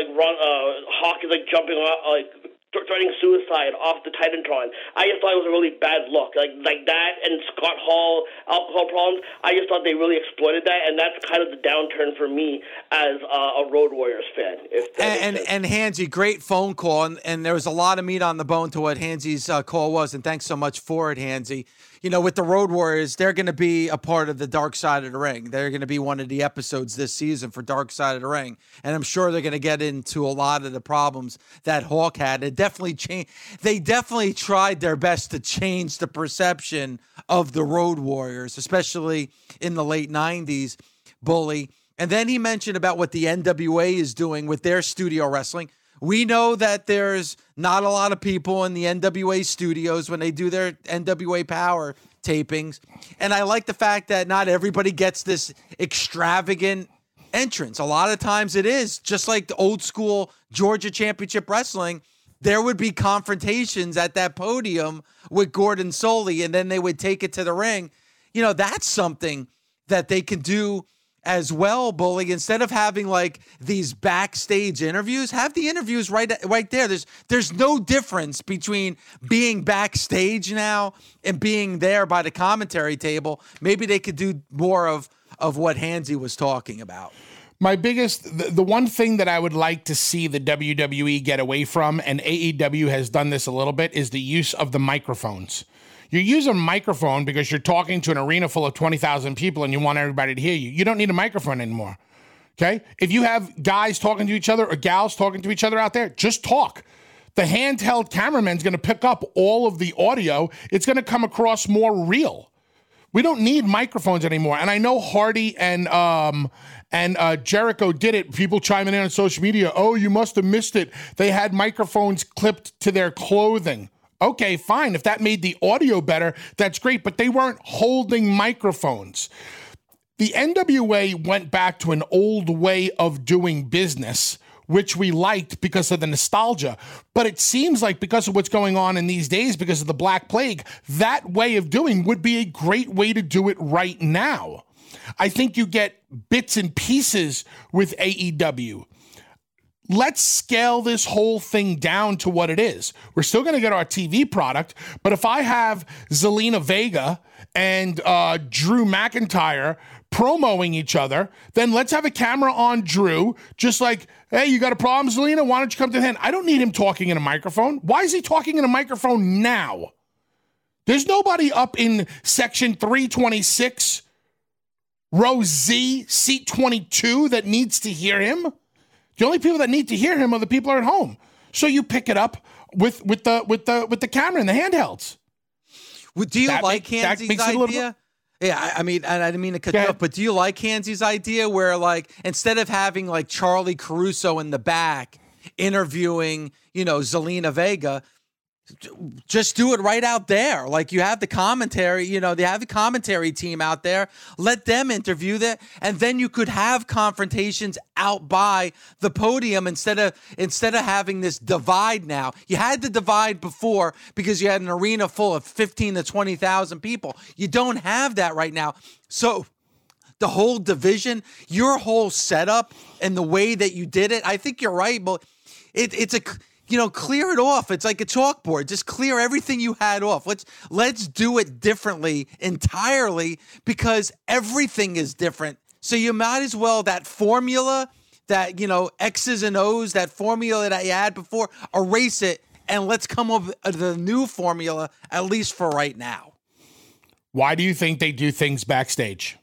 Hawk is jumping off, threatening suicide off the Titantron. I just thought it was a really bad look. Like that and Scott Hall alcohol problems, I just thought they really exploited that, and that's kind of the downturn for me as a Road Warriors fan. And Hansy, great phone call, and there was a lot of meat on the bone to what Hansy's call was, and thanks so much for it, Hansy. With the Road Warriors, they're going to be a part of the Dark Side of the Ring. They're going to be one of the episodes this season for Dark Side of the Ring. And I'm sure they're going to get into a lot of the problems that Hawk had. They definitely tried their best to change the perception of the Road Warriors, especially in the late 90s, Bully. And then he mentioned about what the NWA is doing with their studio wrestling. We know that there's not a lot of people in the NWA studios when they do their NWA Power tapings. And I like the fact that not everybody gets this extravagant entrance. A lot of times it is just like the old school Georgia Championship Wrestling. There would be confrontations at that podium with Gordon Soley, and then they would take it to the ring. That's something that they can do as well, Bully. Instead of having these backstage interviews, have the interviews right there. There's no difference between being backstage now and being there by the commentary table. Maybe they could do more of what Hansy was talking about. My the one thing that I would like to see the WWE get away from, and AEW has done this a little bit, is the use of the microphones. You use a microphone because you're talking to an arena full of 20,000 people and you want everybody to hear you. You don't need a microphone anymore, okay? If you have guys talking to each other or gals talking to each other out there, just talk. The handheld cameraman's going to pick up all of the audio. It's going to come across more real. We don't need microphones anymore. And I know Hardy and Jericho did it. People chiming in on social media, oh, you must have missed it. They had microphones clipped to their clothing. Okay, fine. If that made the audio better, that's great. But they weren't holding microphones. The NWA went back to an old way of doing business, which we liked because of the nostalgia. But it seems like because of what's going on in these days, because of the Black Plague, that way of doing would be a great way to do it right now. I think you get bits and pieces with AEW. Let's scale this whole thing down to what it is. We're still going to get our TV product, but if I have Zelina Vega and Drew McIntyre promoting each other, then let's have a camera on Drew, just like, hey, you got a problem, Zelina? Why don't you come to the hand? I don't need him talking in a microphone. Why is he talking in a microphone now? There's nobody up in section 326, row Z, seat 22 that needs to hear him. The only people that need to hear him are the people who are at home. So you pick it up with the camera and the handhelds. Do you like Hansy's idea? Yeah, I mean, I didn't mean to cut you off, but do you like Hansy's idea where, instead of having, Charlie Caruso in the back interviewing, Zelina Vega, just do it right out there. You have the commentary, they have the commentary team out there. Let them interview that, and then you could have confrontations out by the podium instead of having this divide now. You had the divide before because you had an arena full of 15 to 20,000 people. You don't have that right now. So the whole division, your whole setup and the way that you did it, I think you're right, but it's a... clear it off. It's like a chalkboard. Just clear everything you had off. Let's do it differently entirely because everything is different. So you might as well, that formula, that, X's and O's, that formula that you had before, erase it and let's come up with a new formula, at least for right now. Why do you think they do things backstage?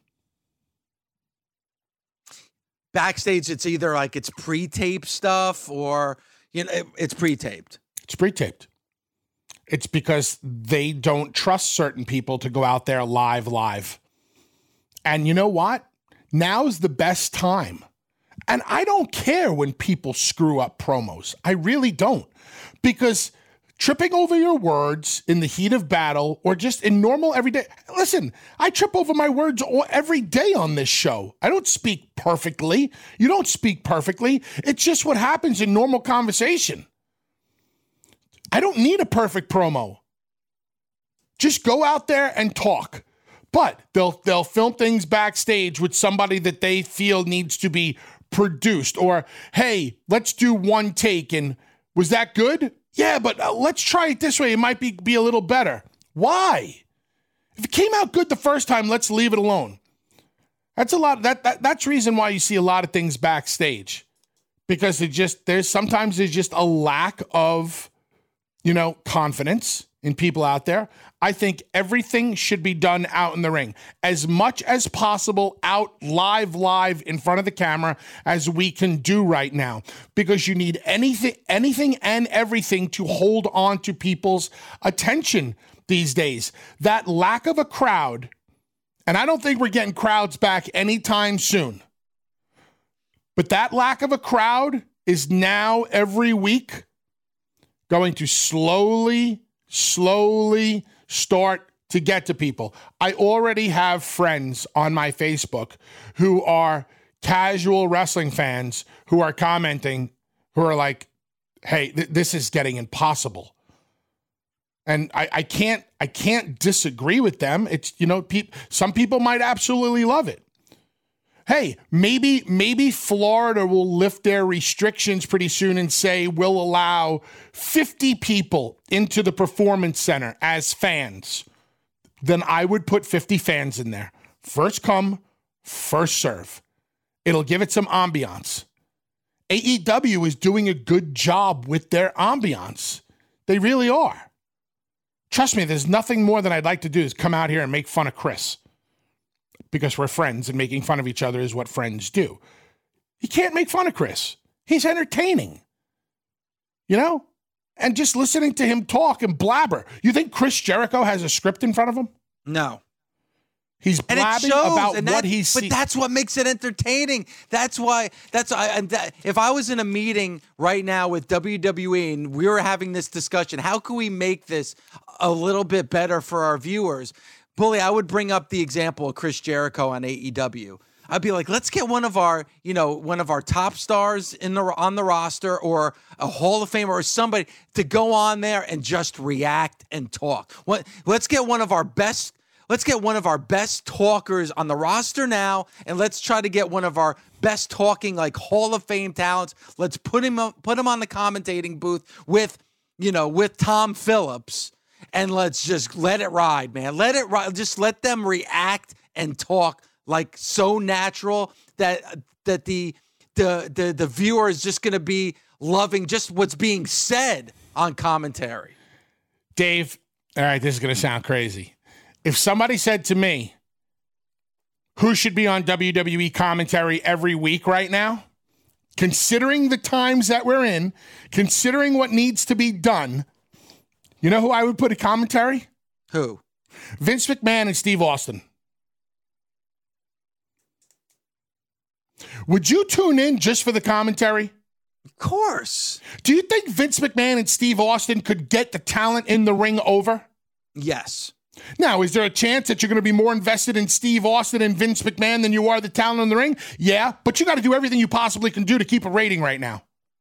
Backstage, it's either it's pre-tape stuff or... it's pre-taped. It's pre-taped. It's because they don't trust certain people to go out there live. And you know what? Now's the best time. And I don't care when people screw up promos. I really don't. Because tripping over your words in the heat of battle or just in normal everyday... Listen, I trip over my words every day on this show. I don't speak perfectly. You don't speak perfectly. It's just what happens in normal conversation. I don't need a perfect promo. Just go out there and talk. But they'll film things backstage with somebody that they feel needs to be produced. Or, hey, let's do one take, and was that good? Yeah, but let's try it this way. It might be a little better. Why? If it came out good the first time, let's leave it alone. That's a lot. That's reason why you see a lot of things backstage, because there's sometimes just a lack of, confidence in people out there. I think everything should be done out in the ring as much as possible, out live in front of the camera as we can do right now, because you need anything and everything to hold on to people's attention these days. That lack of a crowd. And I don't think we're getting crowds back anytime soon. But that lack of a crowd is now every week going to slowly start to get to people. I already have friends on my Facebook who are casual wrestling fans who are commenting, who are like, hey, this is getting impossible. And I can't disagree with them. It's, some people might absolutely love it. Hey, maybe Florida will lift their restrictions pretty soon and say we'll allow 50 people into the Performance Center as fans. Then I would put 50 fans in there. First come, first serve. It'll give it some ambiance. AEW is doing a good job with their ambiance. They really are. Trust me, there's nothing more than I'd like to do is come out here and make fun of Chris, because we're friends and making fun of each other is what friends do. You can't make fun of Chris. He's entertaining, and just listening to him talk and blabber. You think Chris Jericho has a script in front of him? No. He's blabbing about what he's seen. But that's what makes it entertaining. If I was in a meeting right now with WWE and we were having this discussion, how can we make this a little bit better for our viewers? Bully, I would bring up the example of Chris Jericho on AEW. I'd be like, let's get one of our top stars on the roster, or a Hall of Famer or somebody to go on there and just react and talk. Let's get one of our best talkers on the roster now, and let's try to get one of our best talking, like, Hall of Fame talents. Let's put him on the commentating booth with Tom Phillips, and let's just let it ride, man. Let it ride. Just let them react and talk like so natural that the viewer is just going to be loving just what's being said on commentary. Dave, all right, this is going to sound crazy. If somebody said to me, who should be on WWE commentary every week right now, considering the times that we're in, considering what needs to be done, you know who I would put a commentary? Who? Vince McMahon and Steve Austin. Would you tune in just for the commentary? Of course. Do you think Vince McMahon and Steve Austin could get the talent in the ring over? Yes. Now, is there a chance that you're going to be more invested in Steve Austin and Vince McMahon than you are the talent in the ring? Yeah, but you got to do everything you possibly can do to keep a rating right now.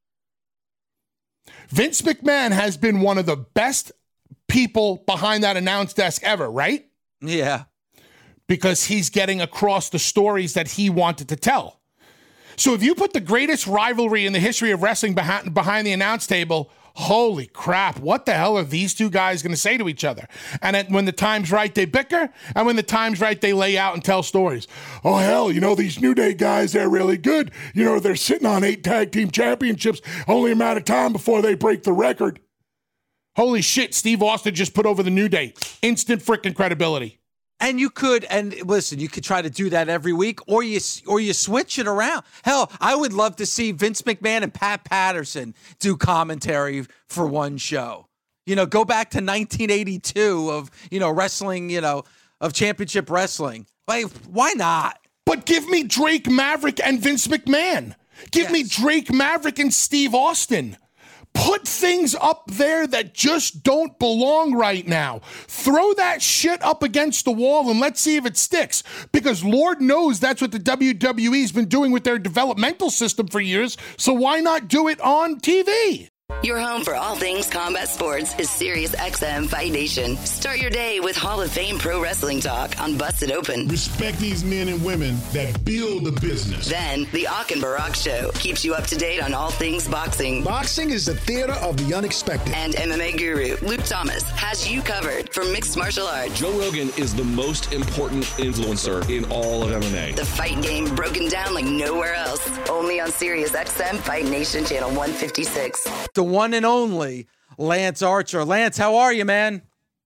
Vince McMahon has been one of the best people behind that announce desk ever, right? Yeah. Because he's getting across the stories that he wanted to tell. So if you put the greatest rivalry in the history of wrestling behind the announce table, holy crap, what the hell are these two guys going to say to each other? And when the time's right, they bicker, and when the time's right, they lay out and tell stories. Oh, hell, these New Day guys, they're really good. They're sitting on 8 tag team championships, only a matter of time before they break the record. Holy shit, Steve Austin just put over the New Day. Instant freaking credibility. And you could try to do that every week, or you switch it around. Hell, I would love to see Vince McMahon and Pat Patterson do commentary for one show. Go back to 1982 of, wrestling, of championship wrestling. Like, why not? But give me Drake Maverick and Vince McMahon. Give me Drake Maverick and Steve Austin. Put things up there that just don't belong right now. Throw that shit up against the wall and let's see if it sticks. Because Lord knows that's what the WWE's been doing with their developmental system for years. So why not do it on TV? Your home for all things combat sports is SiriusXM Fight Nation. Start your day with Hall of Fame Pro Wrestling Talk on Busted Open. Respect these men and women that build the business. Then, the Ak and Barak Show keeps you up to date on all things boxing. Boxing is the theater of the unexpected. And MMA guru Luke Thomas has you covered for mixed martial arts. Joe Rogan is the most important influencer in all of MMA. The fight game broken down like nowhere else. Only on SiriusXM Fight Nation Channel 156. The one and only Lance Archer. Lance, how are you, man?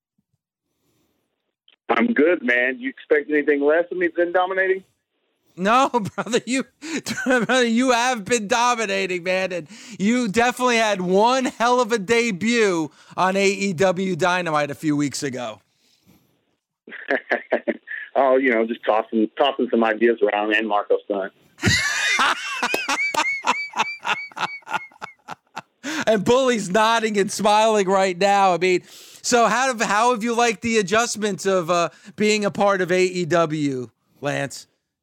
I'm good, man. You expect anything less of me than dominating? No, brother, you have been dominating, man, and you definitely had one hell of a debut on AEW Dynamite a few weeks ago. Oh, just tossing some ideas around, and Marco Stunt. And Bully's nodding and smiling right now. I mean, so how have you liked the adjustments of being a part of AEW, Lance?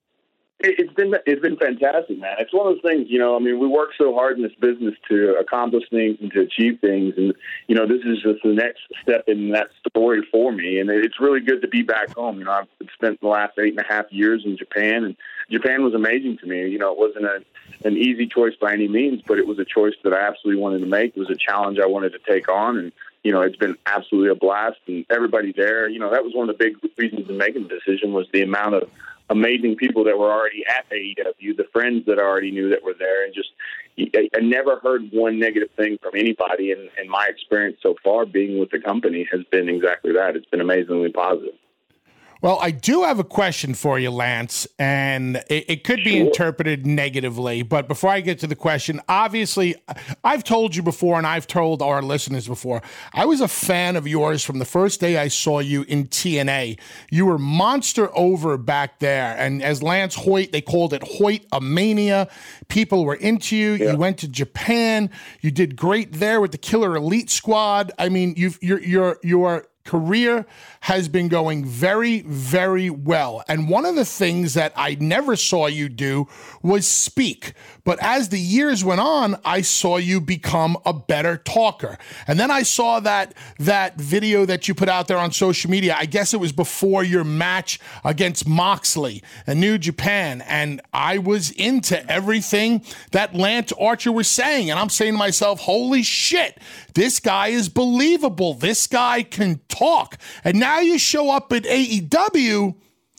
It's been fantastic, man. It's one of those things, we work so hard in this business to accomplish things and to achieve things. And, this is just the next step in that story for me. And it's really good to be back home. I've spent the last 8.5 years in Japan, and Japan was amazing to me. It wasn't an easy choice by any means, but it was a choice that I absolutely wanted to make. It was a challenge I wanted to take on. And, it's been absolutely a blast. And everybody there, that was one of the big reasons in making the decision was the amount of amazing people that were already at AEW, the friends that I already knew that were there, and just I never heard one negative thing from anybody. And my experience so far being with the company has been exactly that. It's been amazingly positive. Well, I do have a question for you, Lance, and it could be interpreted negatively. But before I get to the question, obviously, I've told you before, and I've told our listeners before, I was a fan of yours from the first day I saw you in TNA. You were monster over back there. And as Lance Hoyt, they called it Hoyt-a-mania. People were into you. Yeah. You went to Japan. You did great there with the Killer Elite Squad. I mean, your career has been going very, very well. And one of the things that I never saw you do was speak. But as the years went on, I saw you become a better talker. And then I saw that video that you put out there on social media. I guess it was before your match against Moxley in New Japan. And I was into everything that Lance Archer was saying. And I'm saying to myself, holy shit, this guy is believable. This guy can talk. And now you show up at AEW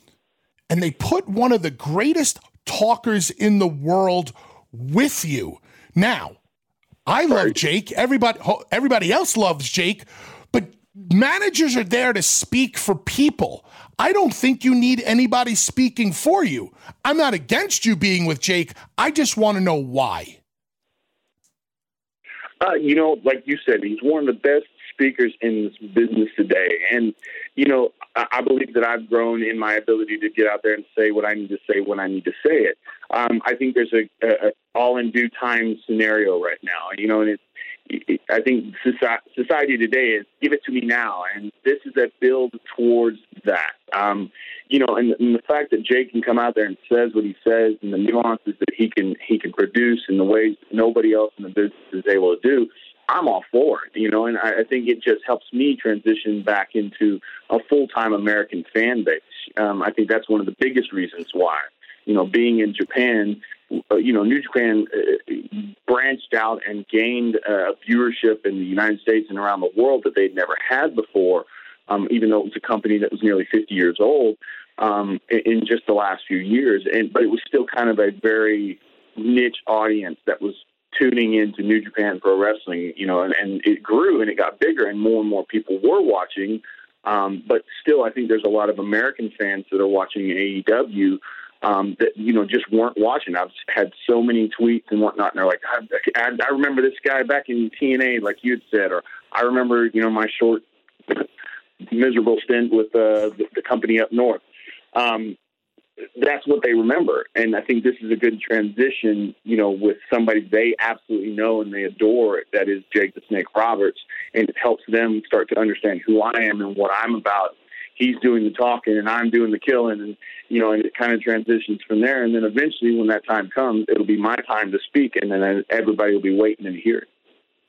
and they put one of the greatest talkers in the world with you. Now, I love Jake. Everybody else loves Jake, but managers are there to speak for people. I don't think you need anybody speaking for you. I'm not against you being with Jake. I just want to know why. Like you said, he's one of the best speakers in this business today. And, I believe that I've grown in my ability to get out there and say what I need to say when I need to say it. I think there's a all in due time scenario right now, and I think society today is give it to me now. And this is a build towards that. And the fact that Jake can come out there and says what he says and the nuances that he can produce in the ways that nobody else in the business is able to do, I'm all for it, and I think it just helps me transition back into a full-time American fan base. I think that's one of the biggest reasons why, being in Japan, New Japan branched out and gained viewership in the United States and around the world that they'd never had before, even though it was a company that was nearly 50 years old in just the last few years. But it was still kind of a very niche audience that was tuning into New Japan Pro Wrestling, and it grew and it got bigger and more people were watching. But still, I think there's a lot of American fans that are watching AEW that, just weren't watching. I've had so many tweets and whatnot, and they're like, I remember this guy back in TNA, like you had said, or I remember, my short, miserable stint with the company up north. That's what they remember. And I think this is a good transition, with somebody they absolutely know and they adore, that is Jake the Snake Roberts. And it helps them start to understand who I am and what I'm about. He's doing the talking and I'm doing the killing, and, and it kind of transitions from there. And then eventually when that time comes, it'll be my time to speak, and then everybody will be waiting to hear it.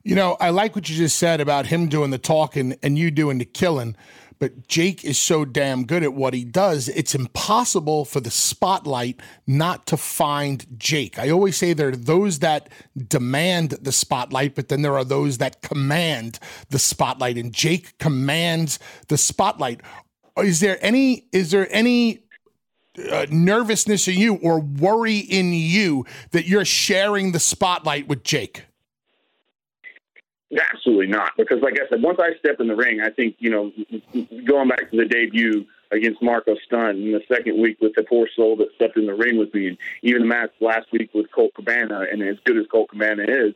You know, I like what you just said about him doing the talking and you doing the killing, but Jake is so damn good at what he does, it's impossible for the spotlight not to find Jake. I always say there are those that demand the spotlight, but then there are those that command the spotlight, and Jake commands the spotlight. Is there any nervousness in you or worry in you that you're sharing the spotlight with Jake? Absolutely not, because like I said, once I step in the ring, I think, going back to the debut against Marco Stunt in the second week with the poor soul that stepped in the ring with me, and even the match last week with Colt Cabana, and as good as Colt Cabana is,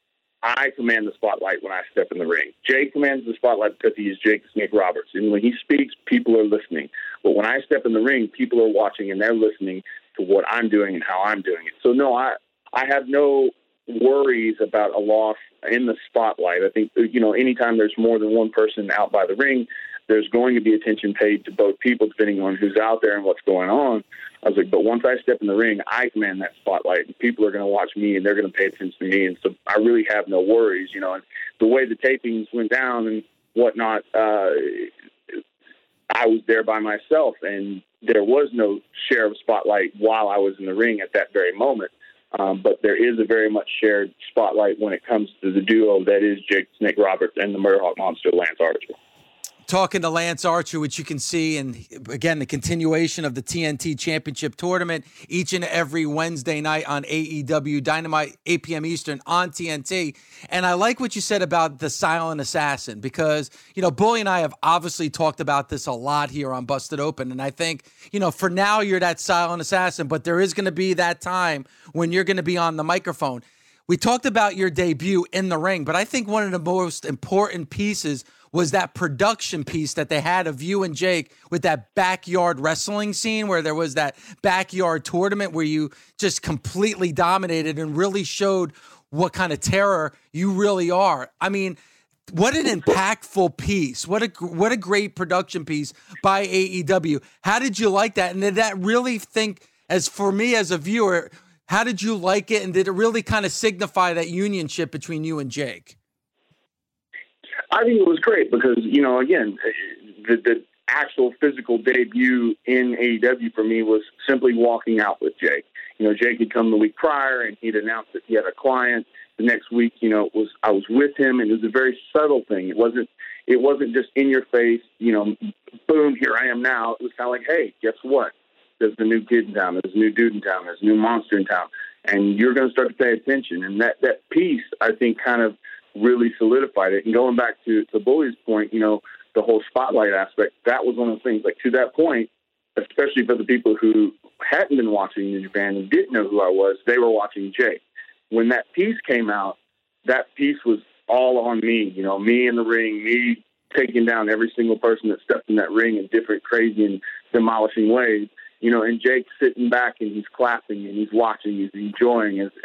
I command the spotlight when I step in the ring. Jake commands the spotlight because he is Jake the Snake Roberts, and when he speaks, people are listening. But when I step in the ring, people are watching and they're listening to what I'm doing and how I'm doing it. So no, I have no worries about a loss in the spotlight. I think, anytime there's more than one person out by the ring, there's going to be attention paid to both people depending on who's out there and what's going on. I was like, but once I step in the ring, I command that spotlight, and people are going to watch me and they're going to pay attention to me. And so I really have no worries, and the way the tapings went down and whatnot, I was there by myself, and there was no share of spotlight while I was in the ring at that very moment. But there is a very much shared spotlight when it comes to the duo that is Jake Snake Roberts and the Murderhawk Monster, Lance Archer. Talking to Lance Archer, which you can see, and again, the continuation of the TNT Championship Tournament each and every Wednesday night on AEW Dynamite, 8 p.m. Eastern on TNT. And I like what you said about the silent assassin, because, Bully and I have obviously talked about this a lot here on Busted Open. And I think, for now you're that silent assassin, but there is going to be that time when you're going to be on the microphone. We talked about your debut in the ring, but I think one of the most important pieces was that production piece that they had of you and Jake with that backyard wrestling scene where there was that backyard tournament where you just completely dominated and really showed what kind of terror you really are. I mean, what an impactful piece. What a great production piece by AEW. How did you like that? And did that really as for me as a viewer, how did you like it? And did it really kind of signify that unionship between you and Jake? I think it was great because, again, the actual physical debut in AEW for me was simply walking out with Jake. Jake had come the week prior and he'd announced that he had a client. The next week, I was with him, and it was a very subtle thing. It wasn't just in your face, boom, here I am now. It was kind of like, hey, guess what? There's a new kid in town. There's a new dude in town. There's a new monster in town. And you're going to start to pay attention. And that piece, I think, kind of really solidified it. And going back to Bully's point, the whole spotlight aspect, that was one of the things. Like, to that point, especially for the people who hadn't been watching New Japan and didn't know who I was, they were watching Jake. When that piece came out, that piece was all on me. Me in the ring, me taking down every single person that stepped in that ring in different crazy and demolishing ways. And Jake sitting back and he's clapping and he's watching, he's enjoying as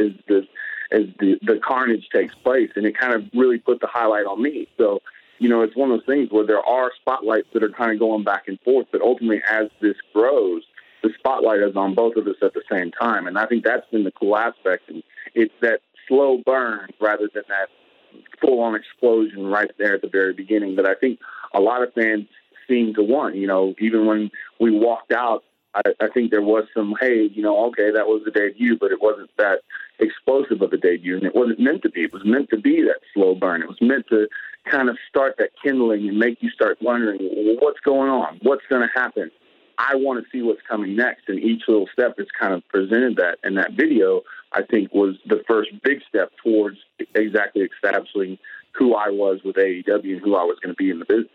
the carnage takes place. And it kind of really put the highlight on me. So, it's one of those things where there are spotlights that are kind of going back and forth, but ultimately as this grows, the spotlight is on both of us at the same time. And I think that's been the cool aspect. And it's that slow burn rather than that full-on explosion right there at the very beginning that I think a lot of fans seem to want. Even when we walked out, I think there was some, hey, okay, that was the debut, but it wasn't that explosive of a debut, and it wasn't meant to be. It was meant to be that slow burn. It was meant to kind of start that kindling and make you start wondering, well, what's going on? What's going to happen? I want to see what's coming next, and each little step has kind of presented that. And that video, I think, was the first big step towards exactly establishing who I was with AEW and who I was going to be in the business.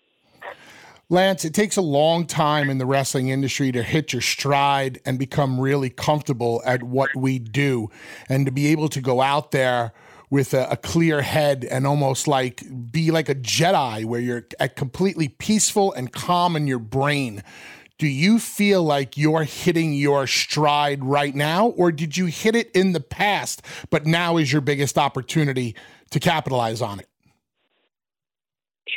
Lance, it takes a long time in the wrestling industry to hit your stride and become really comfortable at what we do, and to be able to go out there with a clear head and almost like be like a Jedi where you're completely peaceful and calm in your brain. Do you feel like you're hitting your stride right now, or did you hit it in the past, but now is your biggest opportunity to capitalize on it?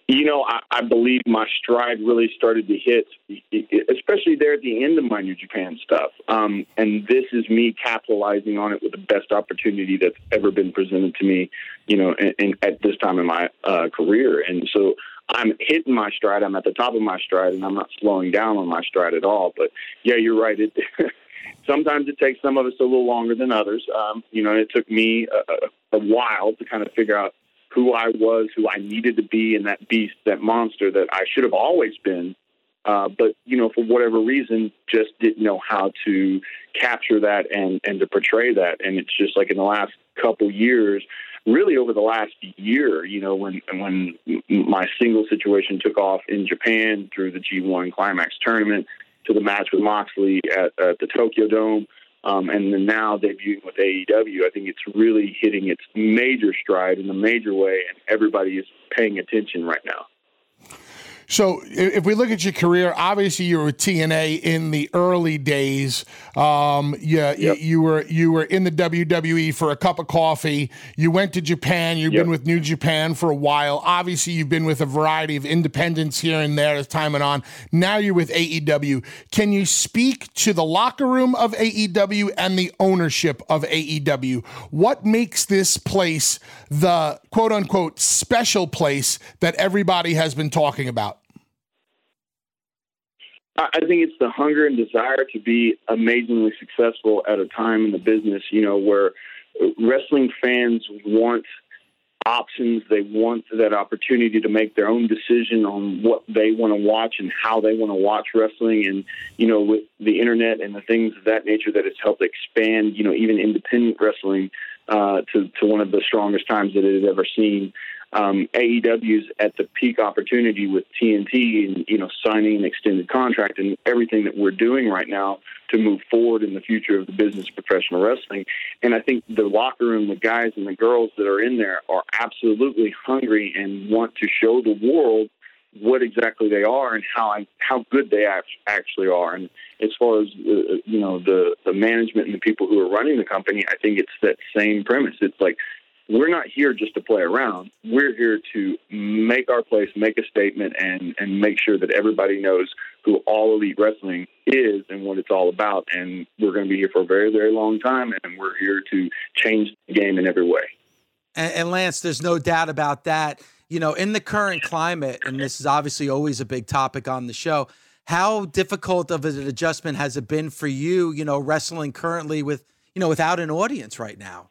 You know, I believe my stride really started to hit, especially there at the end of my New Japan stuff. And this is me capitalizing on it with the best opportunity that's ever been presented to me, you know, at this time in my career. And so I'm hitting my stride. I'm at the top of my stride, and I'm not slowing down on my stride at all. But, yeah, you're right. Sometimes it takes some of us a little longer than others. You know, it took me a while to kind of figure out who I was, who I needed to be, and that beast, that monster that I should have always been. But, you know, for whatever reason, just didn't know how to capture that and to portray that. And it's just like in the last couple years, really over the last year, you know, when my single situation took off in Japan through the G1 Climax tournament to the match with Moxley at the Tokyo Dome, and then now debuting with AEW, I think it's really hitting its major stride in a major way, and everybody is paying attention right now. So if we look at your career, obviously you were with TNA in the early days. You were in the WWE for a cup of coffee. You went to Japan. You've been with New Japan for a while. Obviously, you've been with a variety of independents here and there as time went on. Now you're with AEW. Can you speak to the locker room of AEW and the ownership of AEW? What makes this place the quote-unquote special place that everybody has been talking about? I think it's the hunger and desire to be amazingly successful at a time in the business, you know, where wrestling fans want options. They want that opportunity to make their own decision on what they want to watch and how they want to watch wrestling. And, you know, with the internet and the things of that nature that has helped expand, you know, even independent wrestling to one of the strongest times that it has ever seen. AEW's at the peak opportunity with TNT and, you know, signing an extended contract and everything that we're doing right now to move forward in the future of the business of professional wrestling. And I think the locker room, the guys and the girls that are in there are absolutely hungry and want to show the world what exactly they are and how good they actually are. And as far as, you know, the management and the people who are running the company, I think it's that same premise. It's like, we're not here just to play around. We're here to make our place, make a statement, and make sure that everybody knows who All Elite Wrestling is and what it's all about. And we're going to be here for a very, very long time, and we're here to change the game in every way. And Lance, there's no doubt about that. You know, in the current climate, and this is obviously always a big topic on the show, how difficult of an adjustment has it been for you, you know, wrestling currently with, you know, without an audience right now?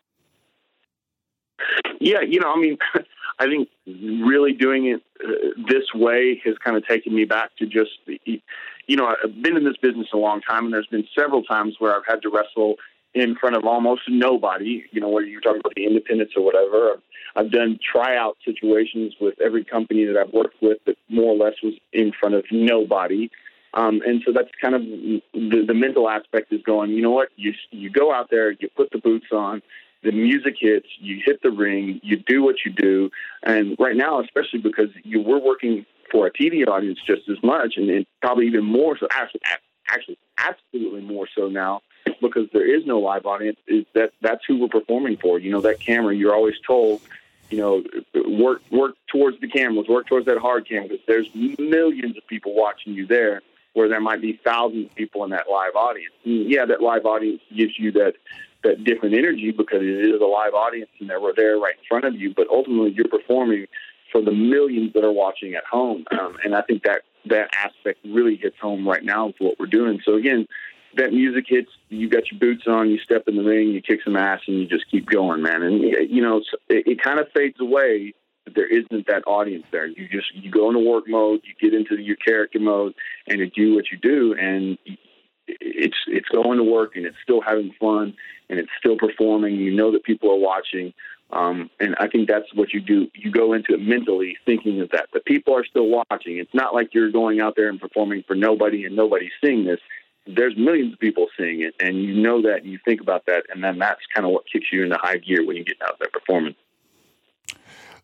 Yeah, you know, I mean, I think really doing it this way has kind of taken me back to just, you know, I've been in this business a long time, and there's been several times where I've had to wrestle in front of almost nobody, you know, whether you're talking about the independents or whatever. I've done tryout situations with every company that I've worked with that more or less was in front of nobody. And so that's kind of the mental aspect is going, you know what, you go out there, you put the boots on, the music hits, you hit the ring, you do what you do. And right now, especially because we're working for a TV audience just as much, and probably even more so, actually absolutely more so now, because there is no live audience, is that's who we're performing for. You know, that camera, you're always told, you know, work towards the cameras, work towards that hard cam, because there's millions of people watching you there, where there might be thousands of people in that live audience. And yeah, that live audience gives you that different energy because it is a live audience and they're there right in front of you. But ultimately, you're performing for the millions that are watching at home. And I think that aspect really hits home right now with what we're doing. So again, that music hits, you got your boots on, you step in the ring, you kick some ass, and you just keep going, man. And, you know, it kind of fades away. There isn't that audience there. You go into work mode, you get into your character mode, and you do what you do, and it's going to work, and it's still having fun, and it's still performing. You know that people are watching, and I think that's what you do. You go into it mentally thinking of that. The people are still watching. It's not like you're going out there and performing for nobody and nobody's seeing this. There's millions of people seeing it, and you know that, and you think about that, and then that's kind of what kicks you into high gear when you get out there performing.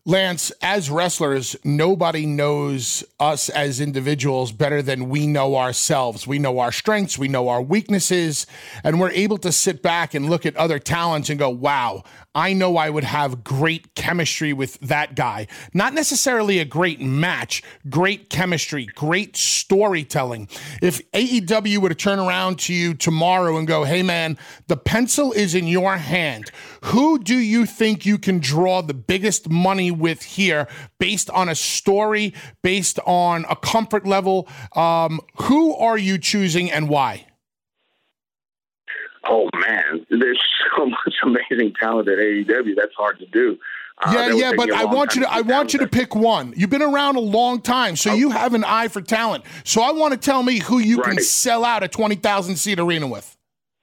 Lance, as wrestlers, nobody knows us as individuals better than we know ourselves. We know our strengths, we know our weaknesses, and we're able to sit back and look at other talents and go, wow, I know I would have great chemistry with that guy. Not necessarily a great match, great chemistry, great storytelling. If AEW were to turn around to you tomorrow and go, hey man, the pencil is in your hand, who do you think you can draw the biggest money with here based on a story, based on a comfort level? Who are you choosing and why? Oh man, there's so much amazing talent at AEW. That's hard to do. But I want you to pick one. You've been around a long time, so you have an eye for talent. So I want to tell me who you can sell out a 20,000 seat arena with.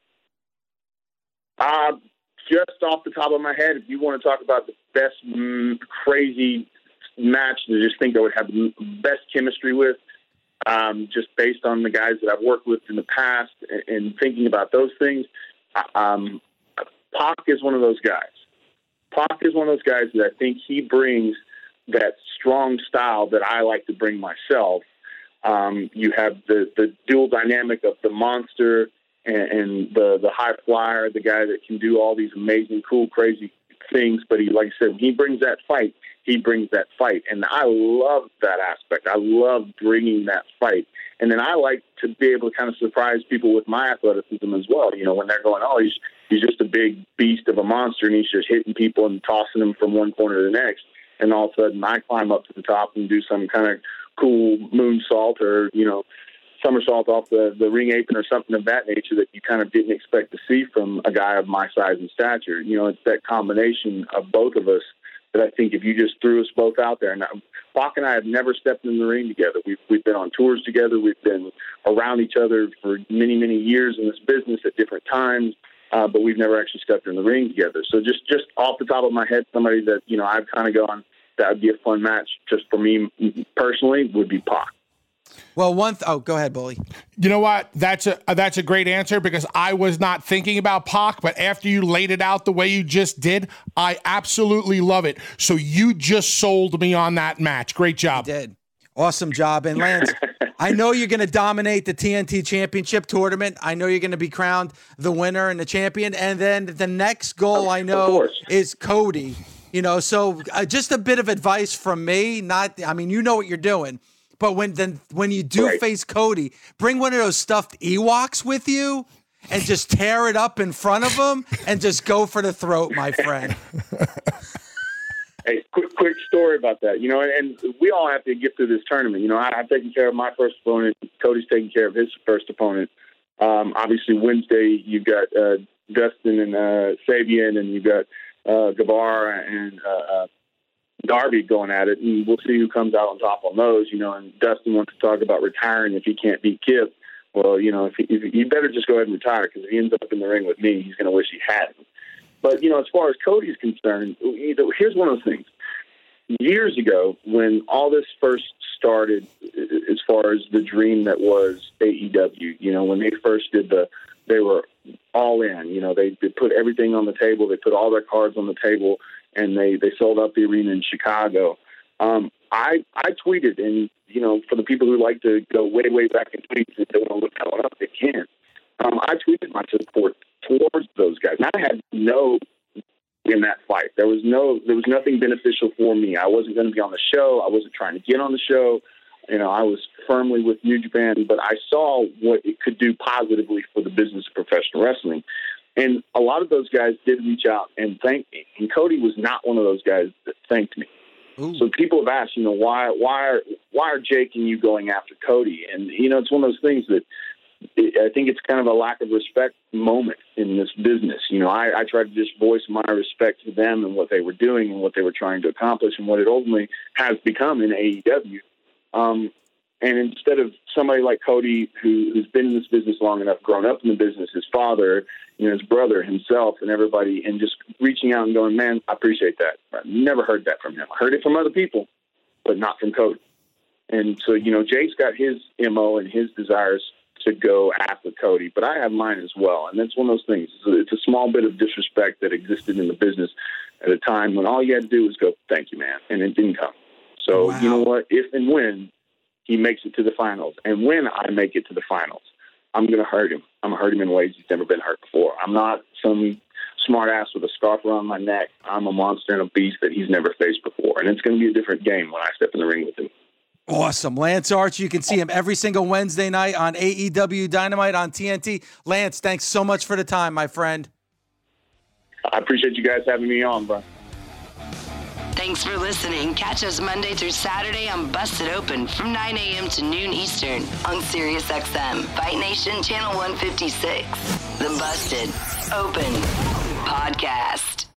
Just off the top of my head, if you want to talk about the best crazy match to just think I would have the best chemistry with, just based on the guys that I've worked with in the past and thinking about those things, Pac is one of those guys. Pac is one of those guys that I think he brings that strong style that I like to bring myself. You have the dual dynamic of the monster and the high flyer, the guy that can do all these amazing, cool, crazy things. But he, like I said, when he brings that fight, he brings that fight. And I love that aspect. I love bringing that fight. And then I like to be able to kind of surprise people with my athleticism as well. You know, when they're going, oh, he's just a big beast of a monster and he's just hitting people and tossing them from one corner to the next. And all of a sudden I climb up to the top and do some kind of cool moonsault or, you know, somersault off the ring apron or something of that nature that you kind of didn't expect to see from a guy of my size and stature. You know, it's that combination of both of us that I think if you just threw us both out there. And Pac and I have never stepped in the ring together. We've been on tours together. We've been around each other for many, many years in this business at different times, but we've never actually stepped in the ring together. So just off the top of my head, somebody that, you know, I've kind of gone, that would be a fun match just for me personally would be Pac. Well, go ahead, Bully. You know what? That's a great answer because I was not thinking about Pac, but after you laid it out the way you just did, I absolutely love it. So you just sold me on that match. Great job. You did. Awesome job. And Lance, I know you're going to dominate the TNT Championship tournament. I know you're going to be crowned the winner and the champion. And then the next goal I know is Cody. You know, so just a bit of advice from me. You know what you're doing. But when you do face Cody, bring one of those stuffed Ewoks with you and just tear it up in front of him and just go for the throat, my friend. Hey, quick story about that. You know, and we all have to get through this tournament. You know, I've taken care of my first opponent. Cody's taking care of his first opponent. Obviously, Wednesday, you've got Dustin and Sabian, and you've got Guevara and Darby going at it, and we'll see who comes out on top on those, you know. And Dustin wants to talk about retiring if he can't beat Kip. Well, you know, if you better just go ahead and retire, because if he ends up in the ring with me, he's going to wish he hadn't. But, you know, as far as Cody's concerned, here's one of those things. Years ago, when all this first started, as far as the dream that was AEW, you know, when they first they were all in. You know, they put everything on the table. They put all their cards on the table. And they sold out the arena in Chicago. I tweeted, and, you know, for the people who like to go way, way back in tweets and they want to look that one up, they can. I tweeted my support towards those guys. And I had no in that fight. There was nothing beneficial for me. I wasn't going to be on the show. I wasn't trying to get on the show. You know, I was firmly with New Japan, but I saw what it could do positively for the business of professional wrestling. And a lot of those guys did reach out and thank me. And Cody was not one of those guys that thanked me. Ooh. So people have asked, you know, why are Jake and you going after Cody? And, you know, it's one of those things that I think it's kind of a lack of respect moment in this business. You know, I try to just voice my respect to them and what they were doing and what they were trying to accomplish and what it ultimately has become in AEW. And instead of somebody like Cody, who's been in this business long enough, grown up in the business, his father, you know, his brother, himself, and everybody, and just reaching out and going, man, I appreciate that. I've never heard that from him. I heard it from other people, but not from Cody. And so, you know, Jake's got his MO and his desires to go after Cody, but I have mine as well. And that's one of those things. It's a small bit of disrespect that existed in the business at a time when all you had to do was go, thank you, man. And it didn't come. So You know what? If and when he makes it to the finals, and when I make it to the finals, I'm going to hurt him. I'm going to hurt him in ways he's never been hurt before. I'm not some smart ass with a scarf around my neck. I'm a monster and a beast that he's never faced before. And it's going to be a different game when I step in the ring with him. Awesome. Lance Archer, you can see him every single Wednesday night on AEW Dynamite on TNT. Lance, thanks so much for the time, my friend. I appreciate you guys having me on, bro. Thanks for listening. Catch us Monday through Saturday on Busted Open from 9 a.m. to noon Eastern on SiriusXM, Fight Nation Channel 156. The Busted Open Podcast.